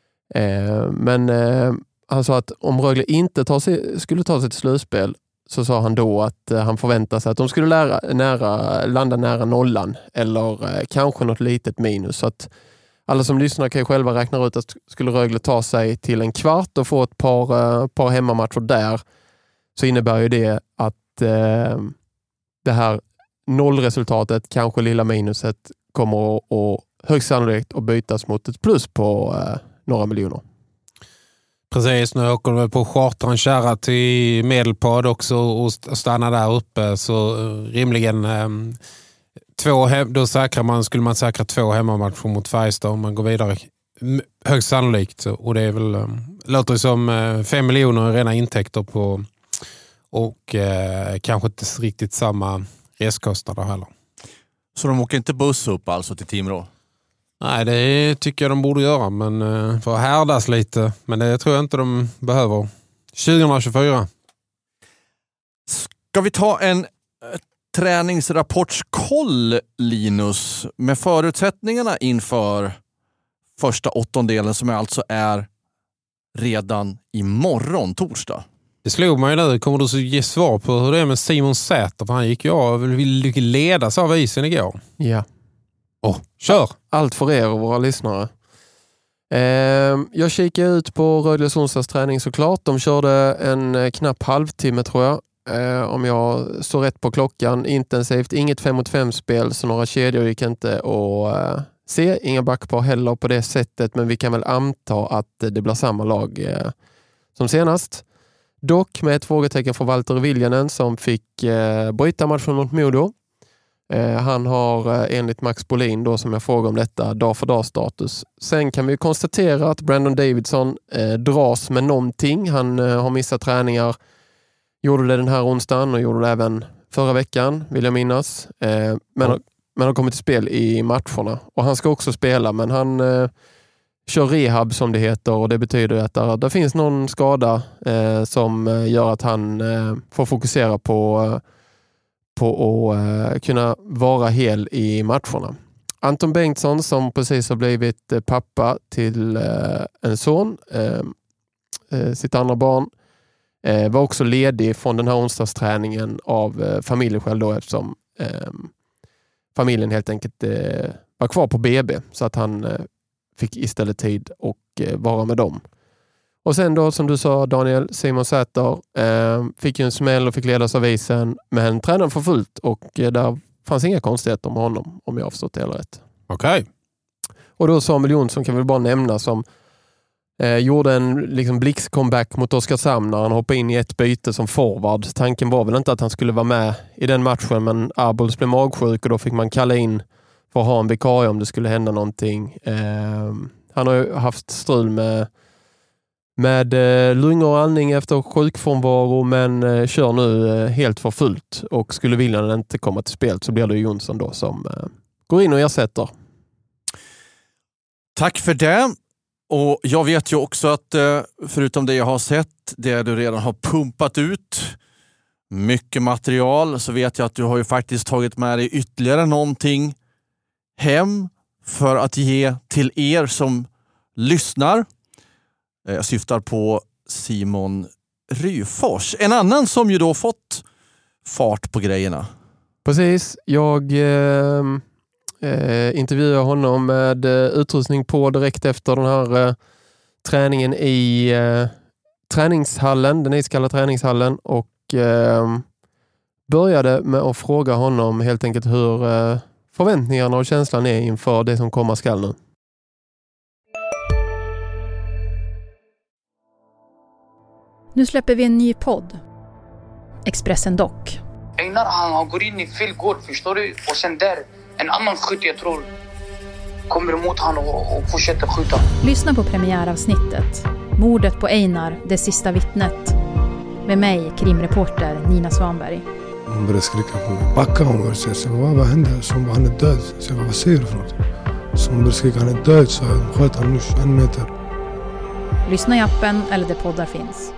Uh, men uh, han sa att om Rögle inte tar sig, skulle ta sig till slutspel, så sa han då att uh, han förväntar sig att de skulle lära, nära, landa nära nollan eller uh, kanske något litet minus. Så att alla som lyssnar kan ju själva räkna ut att skulle Rögle ta sig till en kvart och få ett par, uh, par hemmamatcher där, så innebär ju det att uh, det här nollresultatet, kanske lilla minuset, kommer att, att högst sannolikt att bytas mot ett plus på uh, några miljoner. Precis, nu åker vi på charter en kärra till Medelpad också och stannar där uppe, så uh, rimligen... Um, Två hem, då säkrar man, skulle man säkra två hemmamatcher mot Färjestad om man går vidare. Högst sannolikt. Och det är väl, låter det som fem miljoner rena intäkter på, och eh, kanske inte riktigt samma reskostnader heller. Så de åker inte buss upp alltså till Timrå? Nej, det tycker jag de borde göra, men eh, för att härdas lite. Men det tror jag inte de behöver. tjugohundratjugofyra. Ska vi ta en träningsrapportskoll, Linus, med förutsättningarna inför första åttondelen, som alltså är redan imorgon, torsdag? Det slog mig nu. Kommer du så ge svar på hur det är med Simon Säter? För han gick ju av och ville ledas av isen igår. Ja. Åh, kör! Allt för er och våra lyssnare. Eh, jag kikade ut på Rögles onsdags träning såklart. De körde en knapp halvtimme tror jag. Eh, om jag så rätt på klockan. Intensivt, inget fem mot fem spel, så några kedjor gick inte att eh, se. Inga backpar heller på det sättet, men vi kan väl anta att det blir samma lag eh, som senast. Dock med ett frågetecken för Walter Viljanen som fick eh, bryta matchen mot Modo. Eh, han har eh, enligt Max Bolin då, som jag frågar om detta, dag för dag status. Sen kan vi konstatera att Brandon Davidson eh, dras med någonting. Han eh, har missat träningar. Gjorde det den här onsdagen och gjorde det även förra veckan, vill jag minnas. Eh, men, mm. men har kommit till spel i matcherna. Och han ska också spela, men han eh, kör rehab som det heter. Och det betyder att där, där finns någon skada eh, som gör att han eh, får fokusera på, på att eh, kunna vara hel i matcherna. Anton Bengtsson, som precis har blivit eh, pappa till eh, en son, eh, eh, sitt andra barn, Eh, var också ledig från den här onsdagsträningen av eh, familjeskäl då, eftersom eh, familjen helt enkelt eh, var kvar på B B, så att han eh, fick istället tid och eh, vara med dem. Och sen då, som du sa Daniel, Simon Säter eh, fick ju en smäll och fick ledas av isen, men tränaren för fullt, och eh, där fanns inga konstigheter med honom, om jag har förstått det hela rätt. Okej. Okay. Och då Samuel Jonsson kan vi bara nämna, som Eh, gjorde en liksom blix-comeback mot Oskarshamn när han hoppade in i ett byte som forward. Tanken var väl inte att han skulle vara med i den matchen, men Arbols blev magsjuk och då fick man kalla in för att ha en vikarie om det skulle hända någonting. Eh, han har ju haft strul med, med eh, lungor och andning efter sjukfrånvaro, men eh, kör nu eh, helt för fullt, och skulle vilja inte komma till spel så blir det Jonsson då som eh, går in och ersätter. Tack för det. Och jag vet ju också att förutom det jag har sett, det du redan har pumpat ut, mycket material, så vet jag att du har ju faktiskt tagit med dig ytterligare någonting hem för att ge till er som lyssnar. Jag syftar på Simon Ryfors. En annan som ju då fått fart på grejerna. Precis. Jag eh, eh, intervjuade honom med eh, utrustning på direkt efter den här eh, träningen i eh, träningshallen, den iskalla träningshallen, och eh, började med att fråga honom helt enkelt hur eh, förväntningarna och känslan är inför det som komma skall nu. Nu släpper vi en ny podd. Expressen Dock. Einar, han går in i fel gård, förstår du? Och sen där, en annan skytt, jag tror, kommer emot han och, och fortsätter skjuta. Lyssna på premiäravsnittet. Mordet på Einar, det sista vittnet. Med mig, krimreporter Nina Svanberg. Hon började skrika på mig. Backa, hon började säga. Så vad, vad hände? Så hon bara, han är död. Så jag bara, vad säger du för något? Så hon började skrika, han är död. Så jag sköt han nu en meter. Lyssna i appen eller där poddar finns.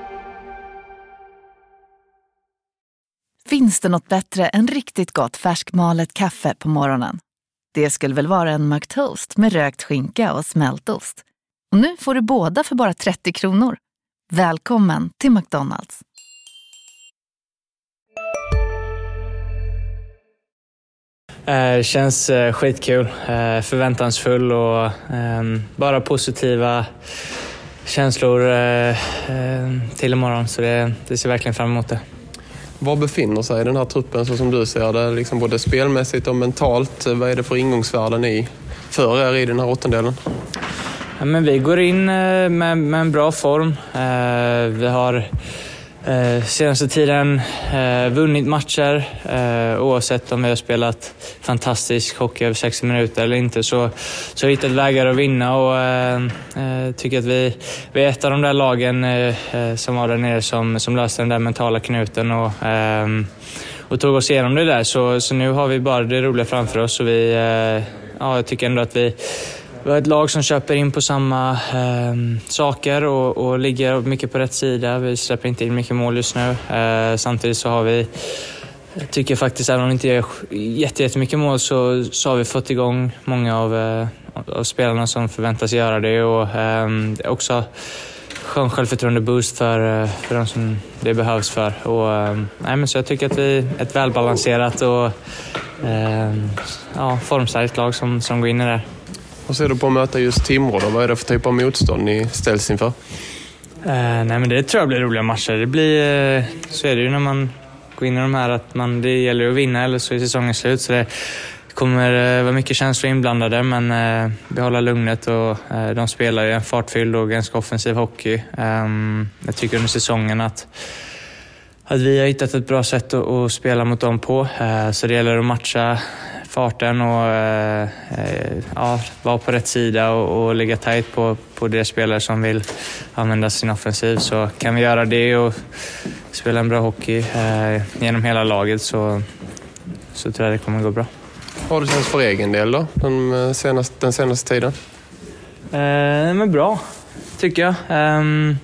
Finns det något bättre än riktigt gott färskmalet kaffe på morgonen? Det skulle väl vara en McToast med rökt skinka och smältost. Och nu får du båda för bara trettio kronor. Välkommen till McDonald's. Det känns skitkul, förväntansfull och bara positiva känslor till imorgon. Så det, det ser verkligen fram emot det. Var befinner sig den här truppen så som du ser det, liksom både spelmässigt och mentalt? Vad är det för ingångsvärden i för er i den här åttondelen? Ja, men vi går in med, med en bra form. Vi har senaste tiden vunnit matcher. Oavsett om vi har spelat fantastisk hockey över sextio minuter eller inte, så, så har vi hittat vägar att vinna. Och äh, tycker att vi, vi är ett av de där lagen äh, som var där nere som, som löste den där mentala knuten och, äh, och tog oss igenom det där. Så, så nu har vi bara det roliga framför oss. Och vi, äh, ja, jag tycker ändå att vi Vi har ett lag som köper in på samma eh, saker och, och ligger mycket på rätt sida. Vi släpper inte in mycket mål just nu. Eh, samtidigt så har vi, jag tycker faktiskt, även om vi inte gör jätte, jättemycket mål, så, så har vi fått igång många av, eh, av spelarna som förväntas göra det. Och eh, också skön självförtroende boost för, för de som det behövs för. Och, eh, nej, men så jag tycker att vi är ett välbalanserat och eh, ja, formstarkt lag som, som går in i det. Vad ser du på att möta just Timrå då? Vad är det för typ av motstånd ni ställs inför? Eh, nej men det tror jag blir roliga matcher. Det blir, eh, så är det ju när man går in i de här, att man, det gäller att vinna eller så är säsongen slut. Så det kommer eh, vara mycket känslor inblandade, men eh, behålla lugnet och eh, de spelar ju en fartfylld och ganska offensiv hockey. Eh, jag tycker under säsongen att att vi har hittat ett bra sätt att, att spela mot dem på. Eh, så det gäller att matcha farten och eh, ja, vara på rätt sida och, och ligga tajt på, på de spelare som vill använda sin offensiv. Så kan vi göra det och spela en bra hockey eh, genom hela laget, så, så tror jag det kommer gå bra. Vad har det känts för egen del då, den senaste, den senaste tiden? Eh, men bra, tycker jag. Eh,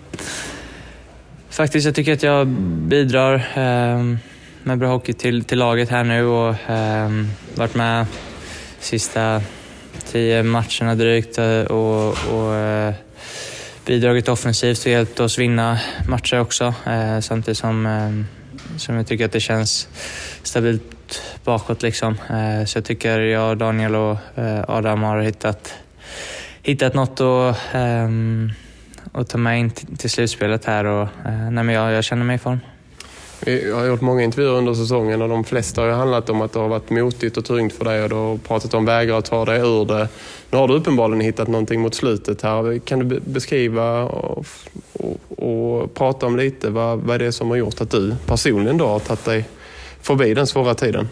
faktiskt, jag tycker att jag bidrar eh, med bra hockey till, till laget här nu och eh, varit med sista tio matcherna drygt och, och eh, bidragit offensivt och hjälpt oss vinna matcher också. Eh, samtidigt som, eh, som jag tycker att det känns stabilt bakåt liksom. Eh, så jag tycker jag, Daniel och eh, Adam har hittat, hittat något att, eh, att ta med in till, till slutspelet här och eh, nej, men jag, jag känner mig i form. Jag har gjort många intervjuer under säsongen och de flesta har handlat om att det har varit motigt och tungt för dig och du har pratat om vägar att ta dig ur det. Nu har du uppenbarligen hittat någonting mot slutet här. Kan du beskriva och, och, och prata om lite vad, vad är det som har gjort att du personligen då har tagit dig förbi den svåra tiden?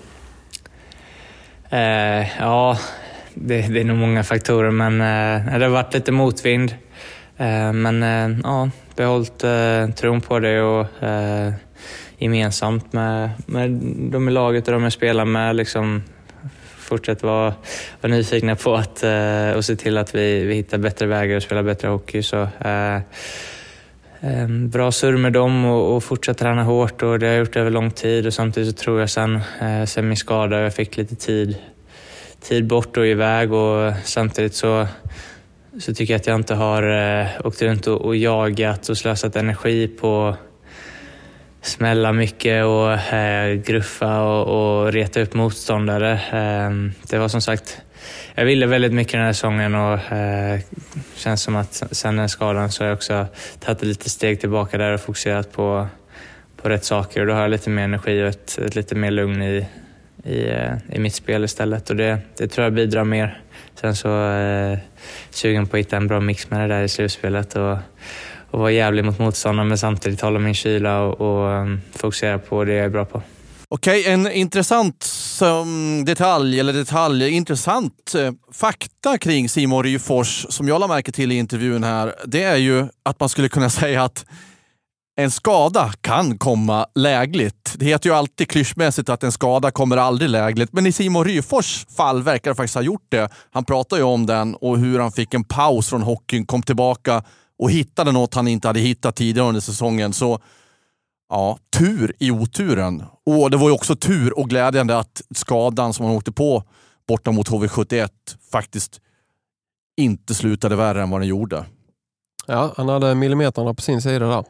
Eh, ja, det, det är nog många faktorer, men eh, det har varit lite motvind. Eh, men eh, ja, behållit eh, tron på det och eh, gemensamt med, med de i laget och de jag spelar med liksom fortsätta vara, vara nyfikna på att eh, och se till att vi, vi hittar bättre vägar och spelar bättre hockey. Så eh, eh, bra surr med dem och, och fortsätta träna hårt, och det har jag gjort över lång tid. Och samtidigt så tror jag sen, eh, sen min skada, jag fick lite tid, tid bort och iväg, och samtidigt så så tycker jag att jag inte har eh, åkt runt och, och jagat och slösat energi på smälla mycket och eh, gruffa och, och reta upp motståndare. Eh, det var som sagt, jag ville väldigt mycket den här säsongen, och eh, känns som att sen den skadan så har jag också tagit lite steg tillbaka där och fokuserat på, på rätt saker. Och då har jag lite mer energi och ett, ett lite mer lugn i, i, i mitt spel istället. Och det, det tror jag bidrar mer. Sen så eh, sugen på att hitta en bra mix med det där i slutspelet och, och vara jävlig mot motståndaren, men samtidigt hålla min kyla och, och um, fokusera på det jag är bra på. Okej, en intressant um, detalj, eller detalj, intressant uh, fakta kring Simon Ryfors som jag la märke till i intervjun här, det är ju att man skulle kunna säga att en skada kan komma lägligt. Det heter ju alltid klyschmässigt att en skada kommer aldrig lägligt. Men i Simon Ryfors fall verkar det faktiskt ha gjort det. Han pratar ju om den och hur han fick en paus från hockeyn, kom tillbaka och hittade något han inte hade hittat tidigare under säsongen. Så ja, tur i oturen. Och det var ju också tur och glädjande att skadan som han åkte på borta mot H V sjuttioett faktiskt inte slutade värre än vad den gjorde. Ja, han hade millimeterna på sin sida där.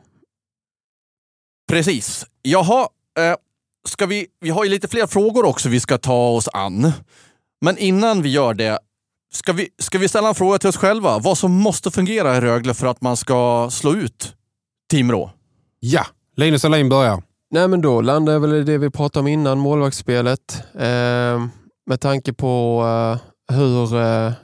Precis. Jaha, eh, ska vi, vi har ju lite fler frågor också vi ska ta oss an. Men innan vi gör det, ska vi, ska vi ställa en fråga till oss själva. Vad som måste fungera i Rögle för att man ska slå ut Timrå? Ja, Linus Alin börjar. Nej, men då landar väl i det vi pratade om innan, målvaktsspelet. Eh, med tanke på eh, hur eh,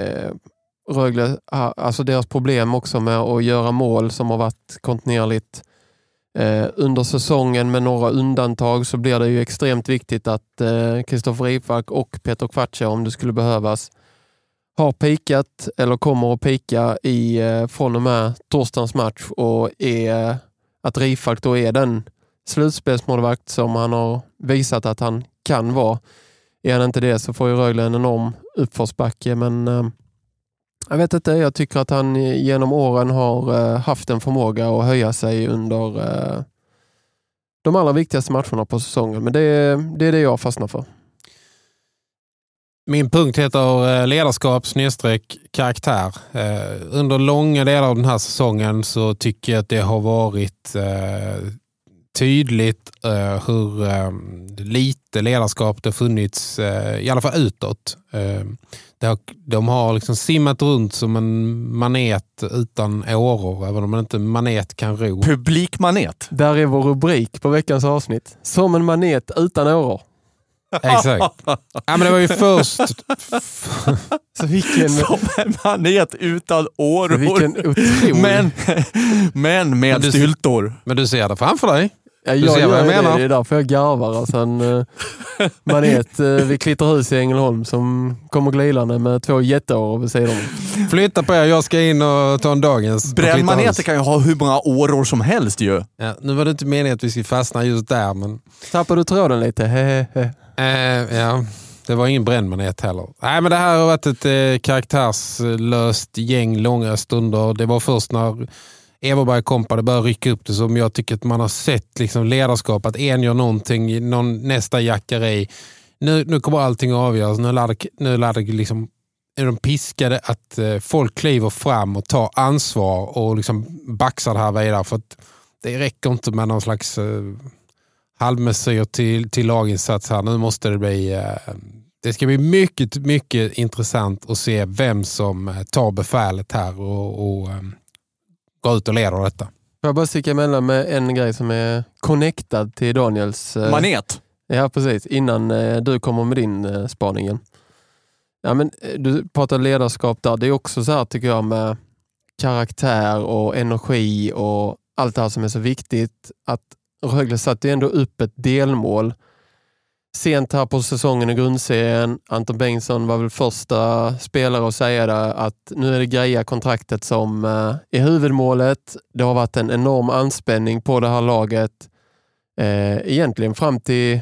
Rögle, alltså deras problem också med att göra mål som har varit kontinuerligt Eh, under säsongen med några undantag, så blir det ju extremt viktigt att Kristoffer eh, Rifalk och Peter Kvartja, om det skulle behövas, har pikat eller kommer att pika i, eh, från och med torsdagens match, och är, att Rifalk då är den slutspelsmålvakt som han har visat att han kan vara. Är han inte det så får ju Rögle en enorm uppförsbacke, men eh, jag vet inte, jag tycker att han genom åren har uh, haft en förmåga att höja sig under uh, de allra viktigaste matcherna på säsongen. Men det är det, är det jag fastnar för. Min punkt heter ledarskap snedstreck karaktär. Uh, under långa delar av den här säsongen så tycker jag att det har varit uh, tydligt uh, hur uh, lite ledarskap det har funnits, uh, i alla fall utåt. Uh, Har, de har liksom simmat runt som en manet utan åror, även om man inte manet kan ro. Publikmanet. Där är vår rubrik på veckans avsnitt. Som en manet utan åror. Exakt. Ja, men det var ju först... Så vilken... Som en manet utan åror. Vilken otrolig... Men, men med men du, styltor. Men du ser det framför dig. Ja, jag ser vad jag menar. Det, det är därför jag garvar. Alltså en uh, manet uh, vid Klitterhus i Ängelholm som kommer glidande med två jätteår vid sidan. Flytta på er, jag ska in och ta en dagens. Brännmaneter kan ju ha hur många åror som helst ju. Ja, nu var det inte meningen att vi skulle fastna just där, men... Tappar du tråden lite? He, he. Uh, ja, det var ingen brännmanet heller. Nej, men det här har varit ett uh, karaktärslöst gäng långa stunder. Det var först när Everberg kompade började rycka upp det som jag tycker att man har sett liksom ledarskap, att en gör någonting, någon, nästa jackar i. Nu, nu kommer allting att avgöras. Nu lär det, nu lär det liksom, är de piskade att eh, folk kliver fram och tar ansvar och liksom baxar det här vidare, för att det räcker inte med någon slags eh, halvmesyr till, till laginsats här. Nu måste det bli eh, det ska bli mycket, mycket intressant att se vem som tar befälet här och, och eh, gå ut och leda detta. Jag bara sticka emellan med en grej som är connectad till Daniels... Eh, manet. Ja, precis. Innan eh, du kommer med din eh, spaningen. Ja, men du pratar ledarskap där. Det är också så här, tycker jag, med karaktär och energi och allt det här som är så viktigt, att Rögle satte ändå upp ett delmål sent här på säsongen i grundserien. Anton Bengtsson var väl första spelare att säga det, att nu är det greja kontraktet som eh, är huvudmålet. Det har varit en enorm anspänning på det här laget. Eh, egentligen fram till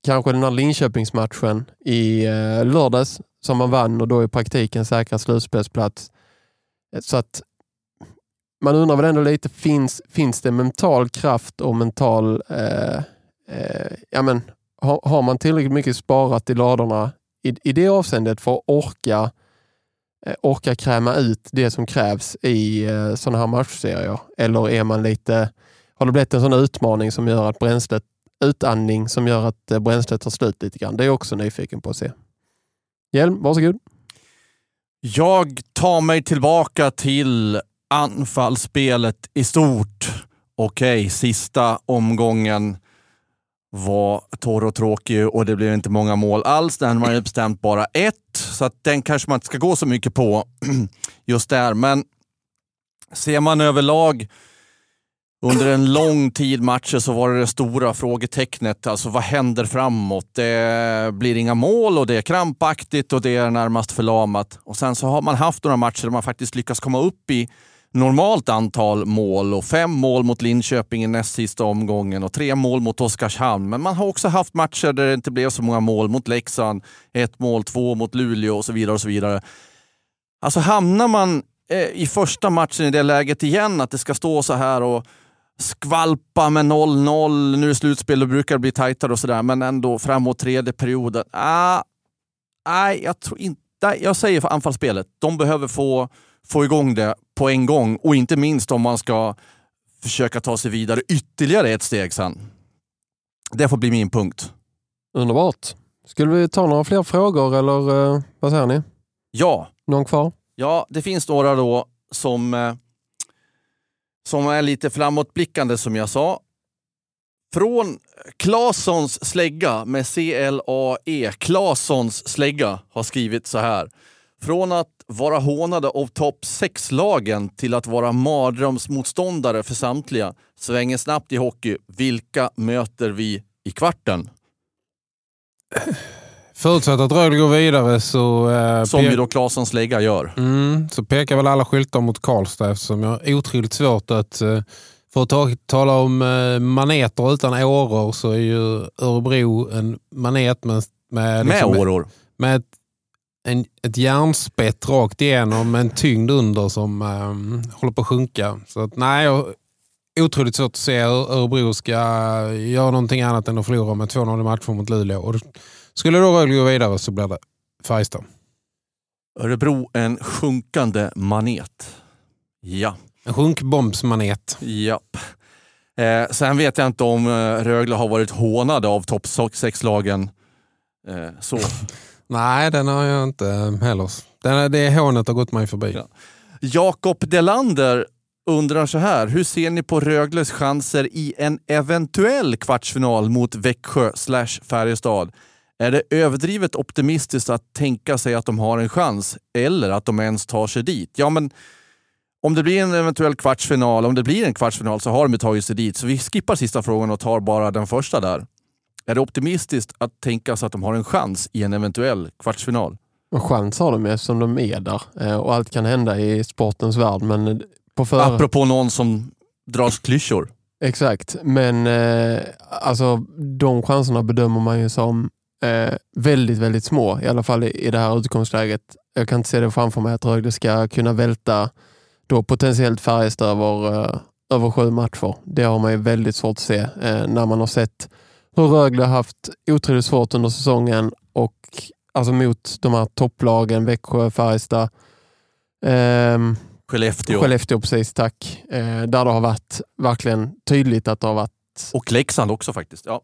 kanske den här Linköpingsmatchen i eh, lördags som man vann och då i praktiken säkra slutspelsplats. Så att man undrar väl ändå lite, finns, finns det mental kraft och mental eh, eh, ja men har, har man tillräckligt mycket sparat i ladorna i, i det avseendet för att orka eh, orka kräma ut det som krävs i eh, sådana här matchserier? Eller är man lite, har det blivit en sån utmaning som gör att bränslet, utandning som gör att eh, bränslet tar slut lite grann? Det är jag också nyfiken på att se. Hjelm, varsågod. Jag tar mig tillbaka till anfallsspelet i stort. Okej, okay, sista omgången var torr och tråkig och det blev inte många mål alls. Den var ju bestämt bara ett, så att den kanske man inte ska gå så mycket på just där. Men ser man överlag under en lång tid matcher så var det det stora frågetecknet. Alltså vad händer framåt? Det blir inga mål och det är krampaktigt och det är närmast förlamat. Och sen så har man haft några matcher där man faktiskt lyckas komma upp i normalt antal mål och fem mål mot Linköping i näst sista omgången och tre mål mot Oskarshamn. Men man har också haft matcher där det inte blev så många mål mot Leksand, ett mål, två mot Luleå och så vidare och så vidare. Alltså hamnar man eh, i första matchen i det läget igen att det ska stå så här och skvalpa med noll noll, nu är det slutspel och brukar bli tajtare och sådär, men ändå framåt tredje perioden. Ah, nej, jag tror inte, jag säger för anfallsspelet. De behöver få få igång det på en gång och inte minst om man ska försöka ta sig vidare ytterligare ett steg sen. Det får bli min punkt. Underbart. Skulle vi ta några fler frågor eller eh, vad säger ni? Ja. Någon kvar? Ja, det finns några då som eh, som är lite framåtblickande som jag sa. Från Claessons slägga med C L A E. Claessons slägga har skrivit så här. Från att vara hånade av topp sex-lagen till att vara mardrömsmotståndare för samtliga. Svänger snabbt i hockey. Vilka möter vi i kvarten? Förutsatt att Rögle går vidare så... Eh, Som pe- ju då Claessons slägga gör. Mm, så pekar väl alla skyltar mot Karlstad eftersom jag har otroligt svårt att... Eh, för att ta, tala om eh, maneter utan åror så är ju Örebro en manet med... Med, liksom, med åror? Med ett, en, ett järnspett rakt igenom med en tyngd under som eh, håller på att sjunka. Så att, nej, jag otroligt svårt att se hur Örebro ska göra någonting annat än att förlora med två noll i matchen mot Luleå. Och skulle då Rögle gå vidare så blir det Färjestad. Örebro en sjunkande manet. Ja. En sjunkbombsmanet. Japp. Eh, sen vet jag inte om eh, Rögle har varit hånade av topp sex-lagen. Eh, så. Nej, den har jag inte heller. Den, det hånet har gått mig förbi. Ja. Jakob Delander undrar så här. Hur ser ni på Rögles chanser i en eventuell kvartsfinal mot Växjö slash Färjestad? Är det överdrivet optimistiskt att tänka sig att de har en chans eller att de ens tar sig dit? Ja, men om det blir en eventuell kvartsfinal, om det blir en kvartsfinal så har de tagit sig dit. Så vi skippar sista frågan och tar bara den första där. Är det optimistiskt att tänka sig att de har en chans i en eventuell kvartsfinal? Och chans har de med som de är där. Och allt kan hända i sportens värld. Men på för... Apropå någon som dras klyschor. Exakt. Men eh, alltså, de chanserna bedömer man ju som eh, väldigt, väldigt små. I alla fall i, i det här utgångsläget. Jag kan inte se det framför mig att Rögle ska kunna välta då potentiellt Färjestad över, eh, över sju matcher. Det har man ju väldigt svårt att se eh, när man har sett hur Rögle har haft otroligt svårt under säsongen och alltså mot de här topplagen, Växjö, Färjestad, eh, Skellefteå. Skellefteå, precis, tack. Eh, där det har varit verkligen tydligt att det har varit... Och Leksand också faktiskt, ja.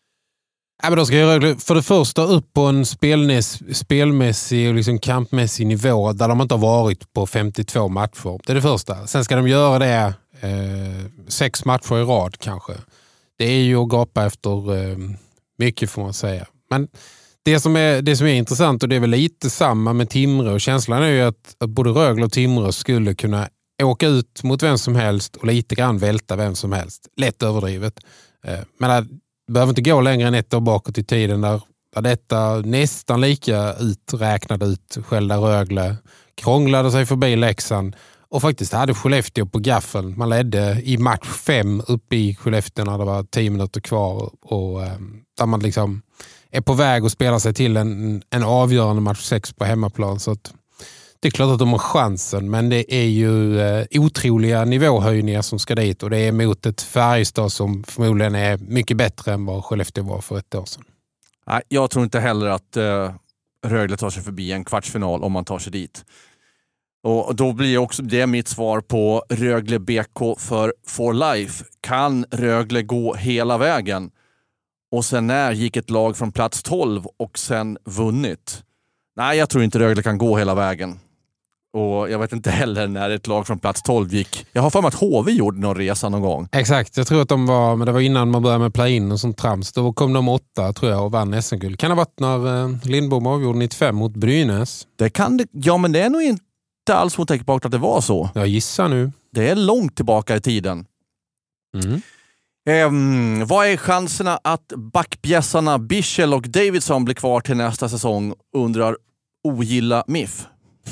Ja, men då ska jag Rögle för det första upp på en spelnäs, spelmässig och liksom kampmässig nivå där de inte har varit på femtiotvå matcher. Det är det första. Sen ska de göra det eh, sex matcher i rad kanske. Det är ju att gapa efter eh, mycket får man säga. Men det som, är, det som är intressant och det är väl lite samma med Timrå och känslan är ju att, att både Rögle och Timrå skulle kunna åka ut mot vem som helst och lite grann välta vem som helst. Lätt överdrivet. Eh, men det behöver inte gå längre än ett år bakåt i tiden där, där detta nästan lika uträknade ut skällda Rögle krånglade sig förbi Leksand Och faktiskt hade Skellefteå på gaffeln. Man ledde i match fem uppe i Skellefteå när det var tio minuter kvar. Och där man liksom är på väg att spela sig till en, en avgörande match sex på hemmaplan. Så att det är klart att de har chansen. Men det är ju eh, otroliga nivåhöjningar som ska dit. Och det är mot ett Färjestad som förmodligen är mycket bättre än vad Skellefteå var för ett år sedan. Nej, jag tror inte heller att eh, Rögle tar sig förbi en kvartsfinal om man tar sig dit. Och då blir också det mitt svar på Rögle B K för For Life. Kan Rögle gå hela vägen? Och sen när gick ett lag från plats tolv och sen vunnit? Nej, jag tror inte Rögle kan gå hela vägen. Och jag vet inte heller när ett lag från plats tolv gick. Jag har för mig att H V gjorde någon resa någon gång. Exakt, jag tror att de var, men det var innan man började med play-in och sånt trams. Då kom de åtta tror jag och vann S M-guld. Kan det ha varit när eh, Lindbom avgjorde nittiofem mot Brynäs? Det kan det, ja men det är nog inte alls otänkbart att det var så. Jag gissar nu. Det är långt tillbaka i tiden. Mm. Um, vad är chanserna att backbjässarna Bichel och Davidson blir kvar till nästa säsong, undrar Ogilla M I F?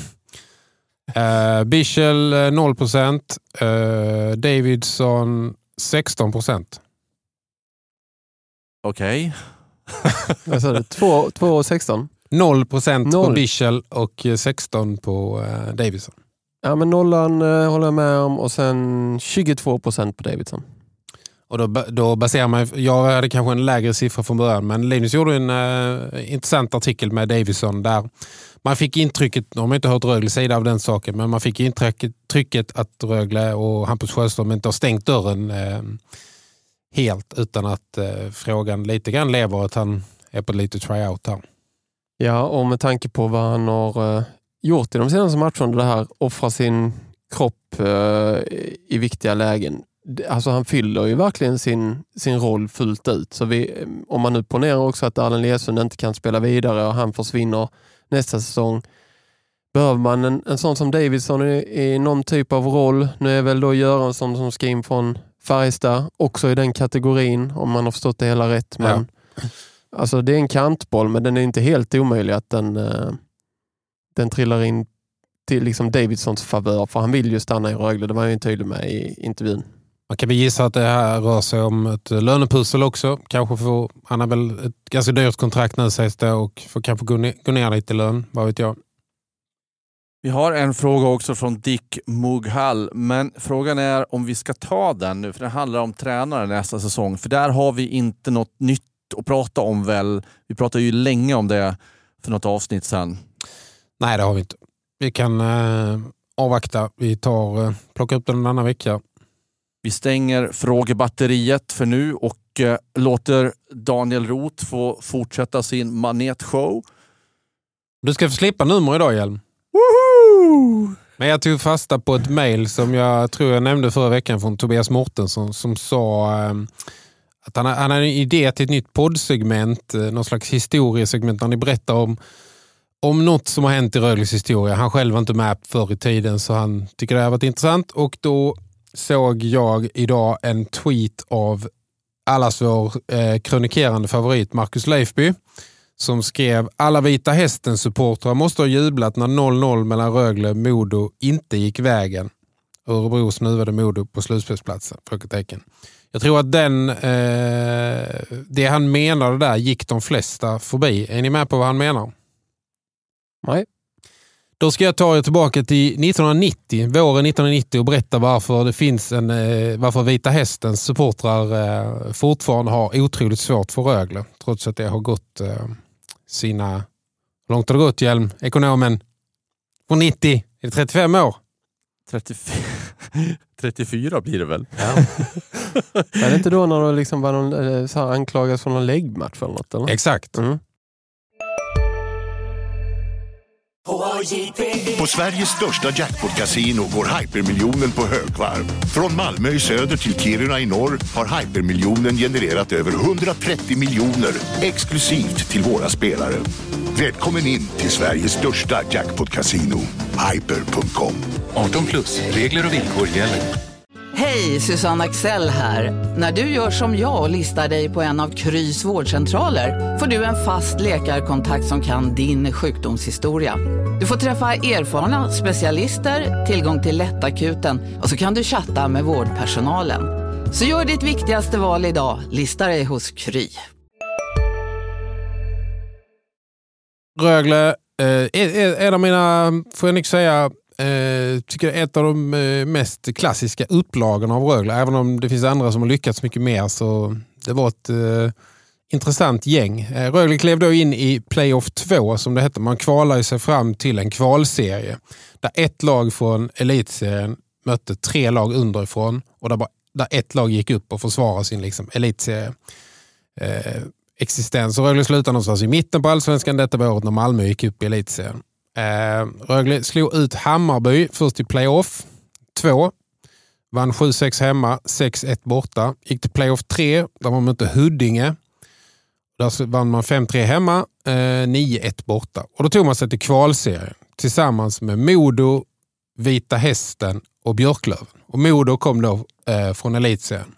Uh, Bichel noll procent, uh, Davidson sexton procent. Okej. Vad sa du? två och sexton? noll procent på Bichel och sexton på uh, Davidson. Ja, men nollan uh, håller jag med om och sen tjugotvå procent på Davidson. Och då, då baserar man, jag hade kanske en lägre siffra från början, men Linus gjorde en uh, intressant artikel med Davidson där man fick intrycket, de har inte hört Rögles sida av den saken, men man fick intrycket trycket att Rögle och Hampus Sjöström inte har stängt dörren eh, helt, utan att eh, frågan lite grann lever att han är på lite tryout här. Ja, och med tanke på vad han har eh, gjort i de senaste matcherna, det här offra sin kropp eh, i viktiga lägen. Alltså han fyller ju verkligen sin, sin roll fullt ut. Så vi, om man nu ponerar också att Allen Lesund inte kan spela vidare och han försvinner nästa säsong, behöver man en, en sån som Davidson i, i någon typ av roll. Nu är väl då Göransson som ska in från Färjestad också i den kategorin, om man har förstått det hela rätt. Men, ja. Alltså det är en kantboll, men den är inte helt omöjlig att den, uh, den trillar in till liksom Davidsons favör, för han vill ju stanna i Rögle. Det var ju tydlig med i intervjun. Man kan gissa att det här rör sig om ett lönepussel också. Kanske får, han har väl ett ganska dyrt kontrakt nu sägs det, och får kanske gå ner, gå ner lite i lön, vad vet jag. Vi har en fråga också från Dick Mughall, men frågan är om vi ska ta den nu, för det handlar om tränare nästa säsong. För där har vi inte något nytt att prata om väl. Vi pratade ju länge om det för något avsnitt sedan. Nej, det har vi inte. Vi kan eh, avvakta. Vi tar, eh, plockar upp den en annan vecka. Vi stänger frågebatteriet för nu och eh, låter Daniel Roth få fortsätta sin manetshow. Du ska få slippa nummer idag, Hjelm. Woohoo! Men jag tog fasta på ett mejl som jag tror jag nämnde förra veckan från Tobias Mårtensson som sa eh, att han, han har en idé till ett nytt poddsegment, eh, någon slags historiesegment där ni berättar om om något som har hänt i Rögles historia. Han själv var inte med förr i tiden, så han tycker det har varit intressant, och då såg jag idag en tweet av allas vår eh, kronikerande favorit Marcus Leifby som skrev: alla Vita Hästen-supportrar måste ha jublat när noll noll mellan Rögle och Modo inte gick vägen. Örebro snuvade Modo på slutspelsplatsen. Jag tror att den eh, det han menade där gick de flesta förbi. Är ni med på vad han menar? Nej. Då ska jag ta er tillbaka till nittonhundranittio, våren nittonhundranittio, och berätta varför det finns en, varför Vita Hästens supportrar fortfarande har otroligt svårt för Rögle, trots att det har gått sina, hur långt har det gått, Hjelm, ekonomen? Från nittio, är det trettiofem år? trettiofyra, trettiofyra blir det väl? Ja. Är det inte då när det liksom var någon, så här, anklagas för någon läggmatch eller något? Eller? Exakt. Mm. På Sveriges största jackpot-casino går hypermiljonen på högvarv. Från Malmö i söder till Kiruna i norr har hypermiljonen genererat över hundratrettio miljoner exklusivt till våra spelare. Välkommen in till Sveriges största jackpot-casino, hyper punkt com. arton plus, regler och villkor gäller. Hej, Susanne Axel här. När du gör som jag och listar dig på en av Krys vårdcentraler får du en fast läkarkontakt som kan din sjukdomshistoria. Du får träffa erfarna specialister, tillgång till lättakuten och så kan du chatta med vårdpersonalen. Så gör ditt viktigaste val idag, lista dig hos Kry. Rögle, eh, en av mina, får jag inte säga, eh, tycker jag är ett av de eh, mest klassiska upplagorna av Rögle. Även om det finns andra som har lyckats mycket mer, så det var ett eh, intressant gäng. Eh, Rögle klev då in i playoff två, som det hette. Man kvalade sig fram till en kvalserie där ett lag från elitserien mötte tre lag underifrån och där, bara, där ett lag gick upp och försvarade sin liksom, elitserie. Eh, existens. Och Rögle slutade någonstans i mitten på allsvenskan detta året när Malmö gick upp i elitserien. Eh, Rögle slog ut Hammarby först i playoff två. Vann sju sex hemma, sex ett borta. Gick till playoff tre där man mötte Huddinge. Där vann man fem tre hemma, eh, nio ett borta. Och då tog man sig till kvalserien tillsammans med Modo, Vita Hästen och Björklöven. Och Modo kom då eh, från elitserien.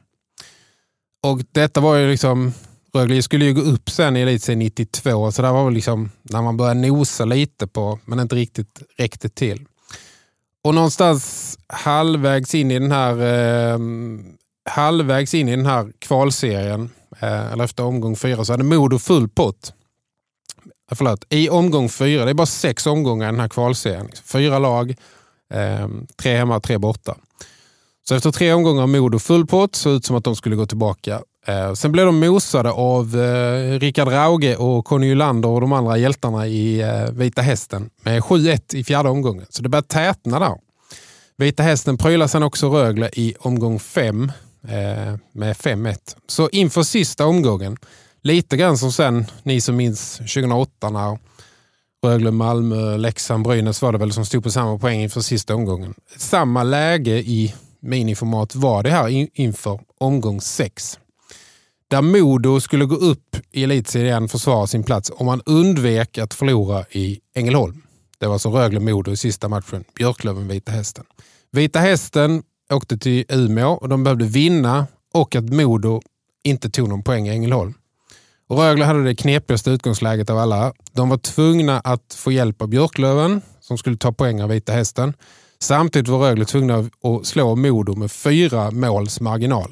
Och detta var ju liksom... Rögle skulle ju gå upp sen i elitserien nittiotvå, så där var väl liksom när man började nosa lite på, men inte riktigt räckte till. Och någonstans halvvägs in i den här eh, halvvägs in i den här kvalserien, eh, eller efter omgång fyra, så hade Modo full pott. Eh, förlåt, i omgång fyra, det är bara sex omgångar i den här kvalserien. Fyra lag, eh, tre hemma, tre borta. Så efter tre omgångar av Modo full pott så ut som att de skulle gå tillbaka. Eh, sen blev de mosade av eh, Rickard Rauge och Conny Ylander och de andra hjältarna i eh, Vita Hästen med sju ett i fjärde omgången. Så det började tätna där. Vita Hästen prylar sen också Rögle i omgång fem eh, med fem ett. Så inför sista omgången, lite grann som sen, ni som minns tjugohundraåtta när Rögle, Malmö, Leksand, Brynäs var det väl som stod på samma poäng inför sista omgången. Samma läge i miniformat var det här in, inför omgång sex. Där Modo skulle gå upp i elitserien för försvara sin plats om man undvek att förlora i Ängelholm. Det var så Rögle-Modo i sista matchen. Björklöven, Vita Hästen. Vita Hästen åkte till Umeå och de behövde vinna och att Modo inte tog någon poäng i Ängelholm. Och Rögle hade det knepigaste utgångsläget av alla. De var tvungna att få hjälp av Björklöven som skulle ta poäng av Vita Hästen. Samtidigt var Rögle tvungna att slå Modo med fyra måls marginal.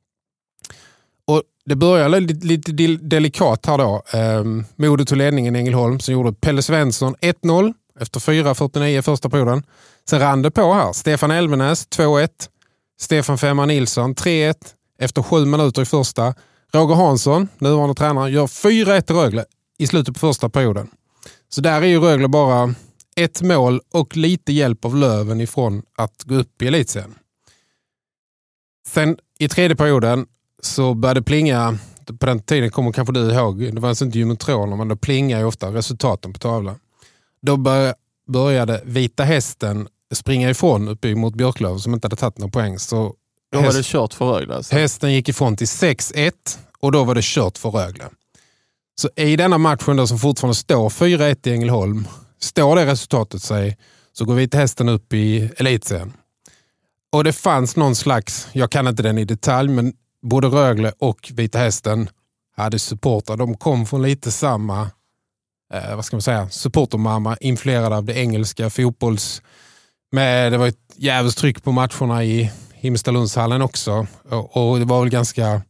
Och det började lite, lite delikat här då. Um, Modo tog ledningen i Ängelholm som gjorde Pelle Svensson ett noll efter fyra fyrtionio första perioden. Sen rann det på här. Stefan Elvenäs två ett. Stefan Femma Nilsson tre ett efter sju minuter i första. Roger Hansson, nuvarande tränare, gör fyra ett i Rögle i slutet på första perioden. Så där är ju Rögle bara ett mål och lite hjälp av Löven ifrån att gå upp i elitserien. Sen i tredje perioden så började plinga, på den tiden kommer kanske du ihåg, det var alltså inte gymmetroner, men då plingar ju ofta resultaten på tavlan. Då började Vita Hästen springa ifrån uppe mot Björklöven som inte hade tagit någon poäng. Så då var det kört för Rögle. Alltså. Hästen gick ifrån till sex ett och då var det kört för Rögle. Så i denna matchen då som fortfarande står fyra ett i Ängelholm, står det resultatet sig, så går Vita Hästen upp i elitserien. Och det fanns någon slags, jag kan inte den i detalj, men både Rögle och Vita Hästen hade supportrar. De kom från lite samma, eh, vad ska man säga, supportermamma, influerade av det engelska fotbolls. Med, det var ett jävligt tryck på matcherna i Himmelstalundshallen också. Och, och det var väl ganska,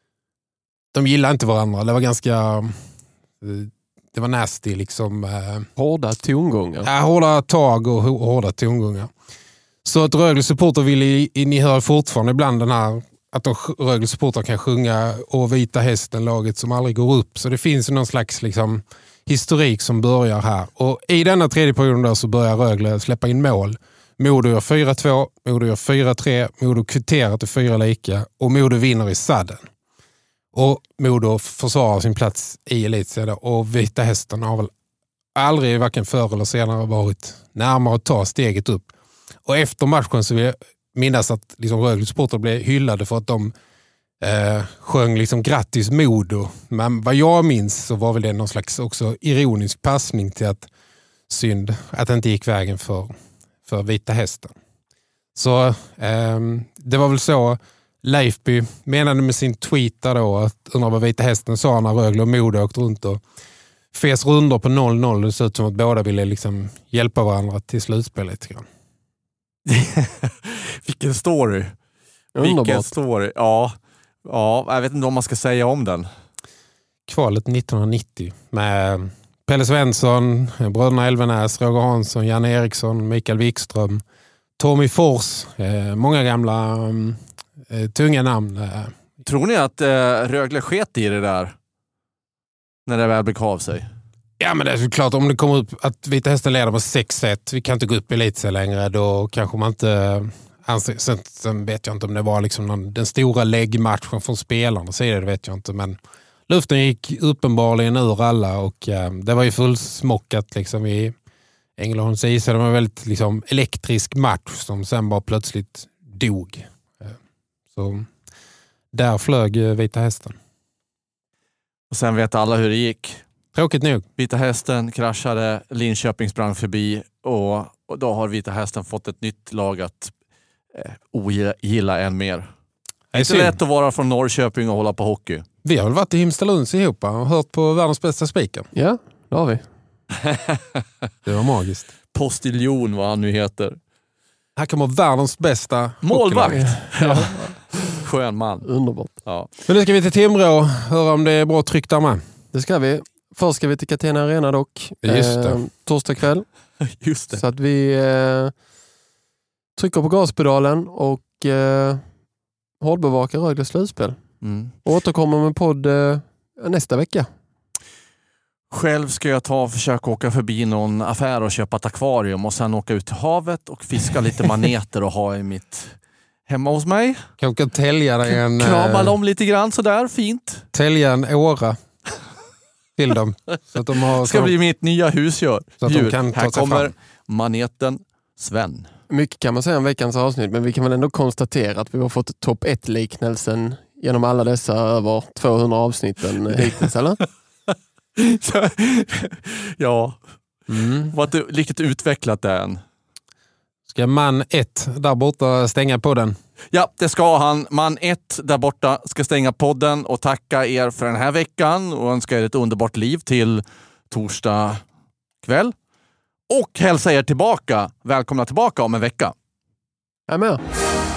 de gillade inte varandra. Det var ganska, det var nasty liksom. Eh, hårda tongångar. Ja, hårda tag och hårda tongångar. Så att Rögle supporter vill, ni hör fortfarande ibland den här, att de Rögle supporter kan sjunga och Vita Hästen, laget som aldrig går upp. Så det finns någon slags liksom historik som börjar här. Och i denna tredje perioden då så börjar Rögle släppa in mål. Modo gör fyra två, Modo gör fyra tre, Modo kvitterar till fyra lika och Modo vinner i sadden. Och Modo försvarar sin plats i elitserien och Vita Hästen har väl aldrig, varken förr eller senare, varit närmare att ta steget upp. Och efter matchen så vill jag minnas att liksom Rögle supporter blev hyllade för att de eh, sjöng liksom grattis Modo. Men vad jag minns så var väl det någon slags också ironisk passning till att synd att det inte gick vägen för, för Vita Hästen. Så eh, det var väl så Leifby menade med sin tweet där då, att undra vad Vita Hästen sa när Rögle och Modo åkte runt och fes runder på noll noll. Det såg ut som att båda ville liksom hjälpa varandra till slutspelet. Vilken story. Underbart. Vilken story. Ja. ja, jag vet inte vad man ska säga om den. Kvalet nittonhundranittio med Pelle Svensson, bröderna Elvenäs, Roger Hansson, Janne Eriksson, Mikael Wikström, Tommy Fors. Eh, många gamla eh, tunga namn. Eh. Tror ni att eh, Rögle sket i det där? När det väl begav sig? Ja, men det är klart, om det kommer upp att Vita Hästen leder med sex ett, vi kan inte gå upp i elitserien längre, då kanske man inte anser, sen, sen vet jag inte om det var liksom någon, den stora läggmatchen från spelarna sida, det vet jag inte, men luften gick uppenbarligen ur alla och eh, det var ju fullsmockat liksom i Ängelholms is. Det var en väldigt liksom elektrisk match som sen bara plötsligt dog. Eh, så där flög Vita Hästen. Och sen vet alla hur det gick. Tråkigt nog. Vita Hästen kraschade, Linköping sprang förbi och, och då har Vita Hästen fått ett nytt lag att eh, ogilla än mer. Det är inte lätt att vara från Norrköping och hålla på hockey. Vi har väl varit i Himstalunds ihop och hört på världens bästa speaker. Ja, det har vi. Det var magiskt. Postiljon, vad han nu heter. Här kommer världens bästa målvakt. Ja. Skön man. Underbart. Ja. Men nu ska vi till Timrå och höra om det är bra tryck där med. Det ska vi. Först ska vi till Catena Arena dock. Just det. Eh, torsdag kväll. Just det. Så att vi eh, trycker på gaspedalen och eh, hårdbevakar Rögles slutspel. Mm. Och återkommer med podd eh, nästa vecka. Själv ska jag ta och försöka åka förbi någon affär och köpa ett akvarium och sen åka ut till havet och fiska lite maneter och ha i mitt hemma hos mig. Kanske kan tälja dig en... Krama dem lite grann sådär, fint. Tälja en åra till dem. Så att de har, det ska så bli mitt nya husdjur. Så att de kan ta Här sig kommer fram. maneten Sven. Mycket kan man säga om veckans avsnitt, men vi kan väl ändå konstatera att vi har fått topp ett-liknelsen genom alla dessa över tvåhundra avsnitten hittills, eller? Ja. Mm. Var inte riktigt utvecklat det än. Ska man ett där borta stänga på den? Ja, det ska han. Man ett där borta ska stänga podden och tacka er för den här veckan och önska er ett underbart liv till torsdag kväll. Och hälsa er tillbaka. Välkomna tillbaka om en vecka. Jag är med.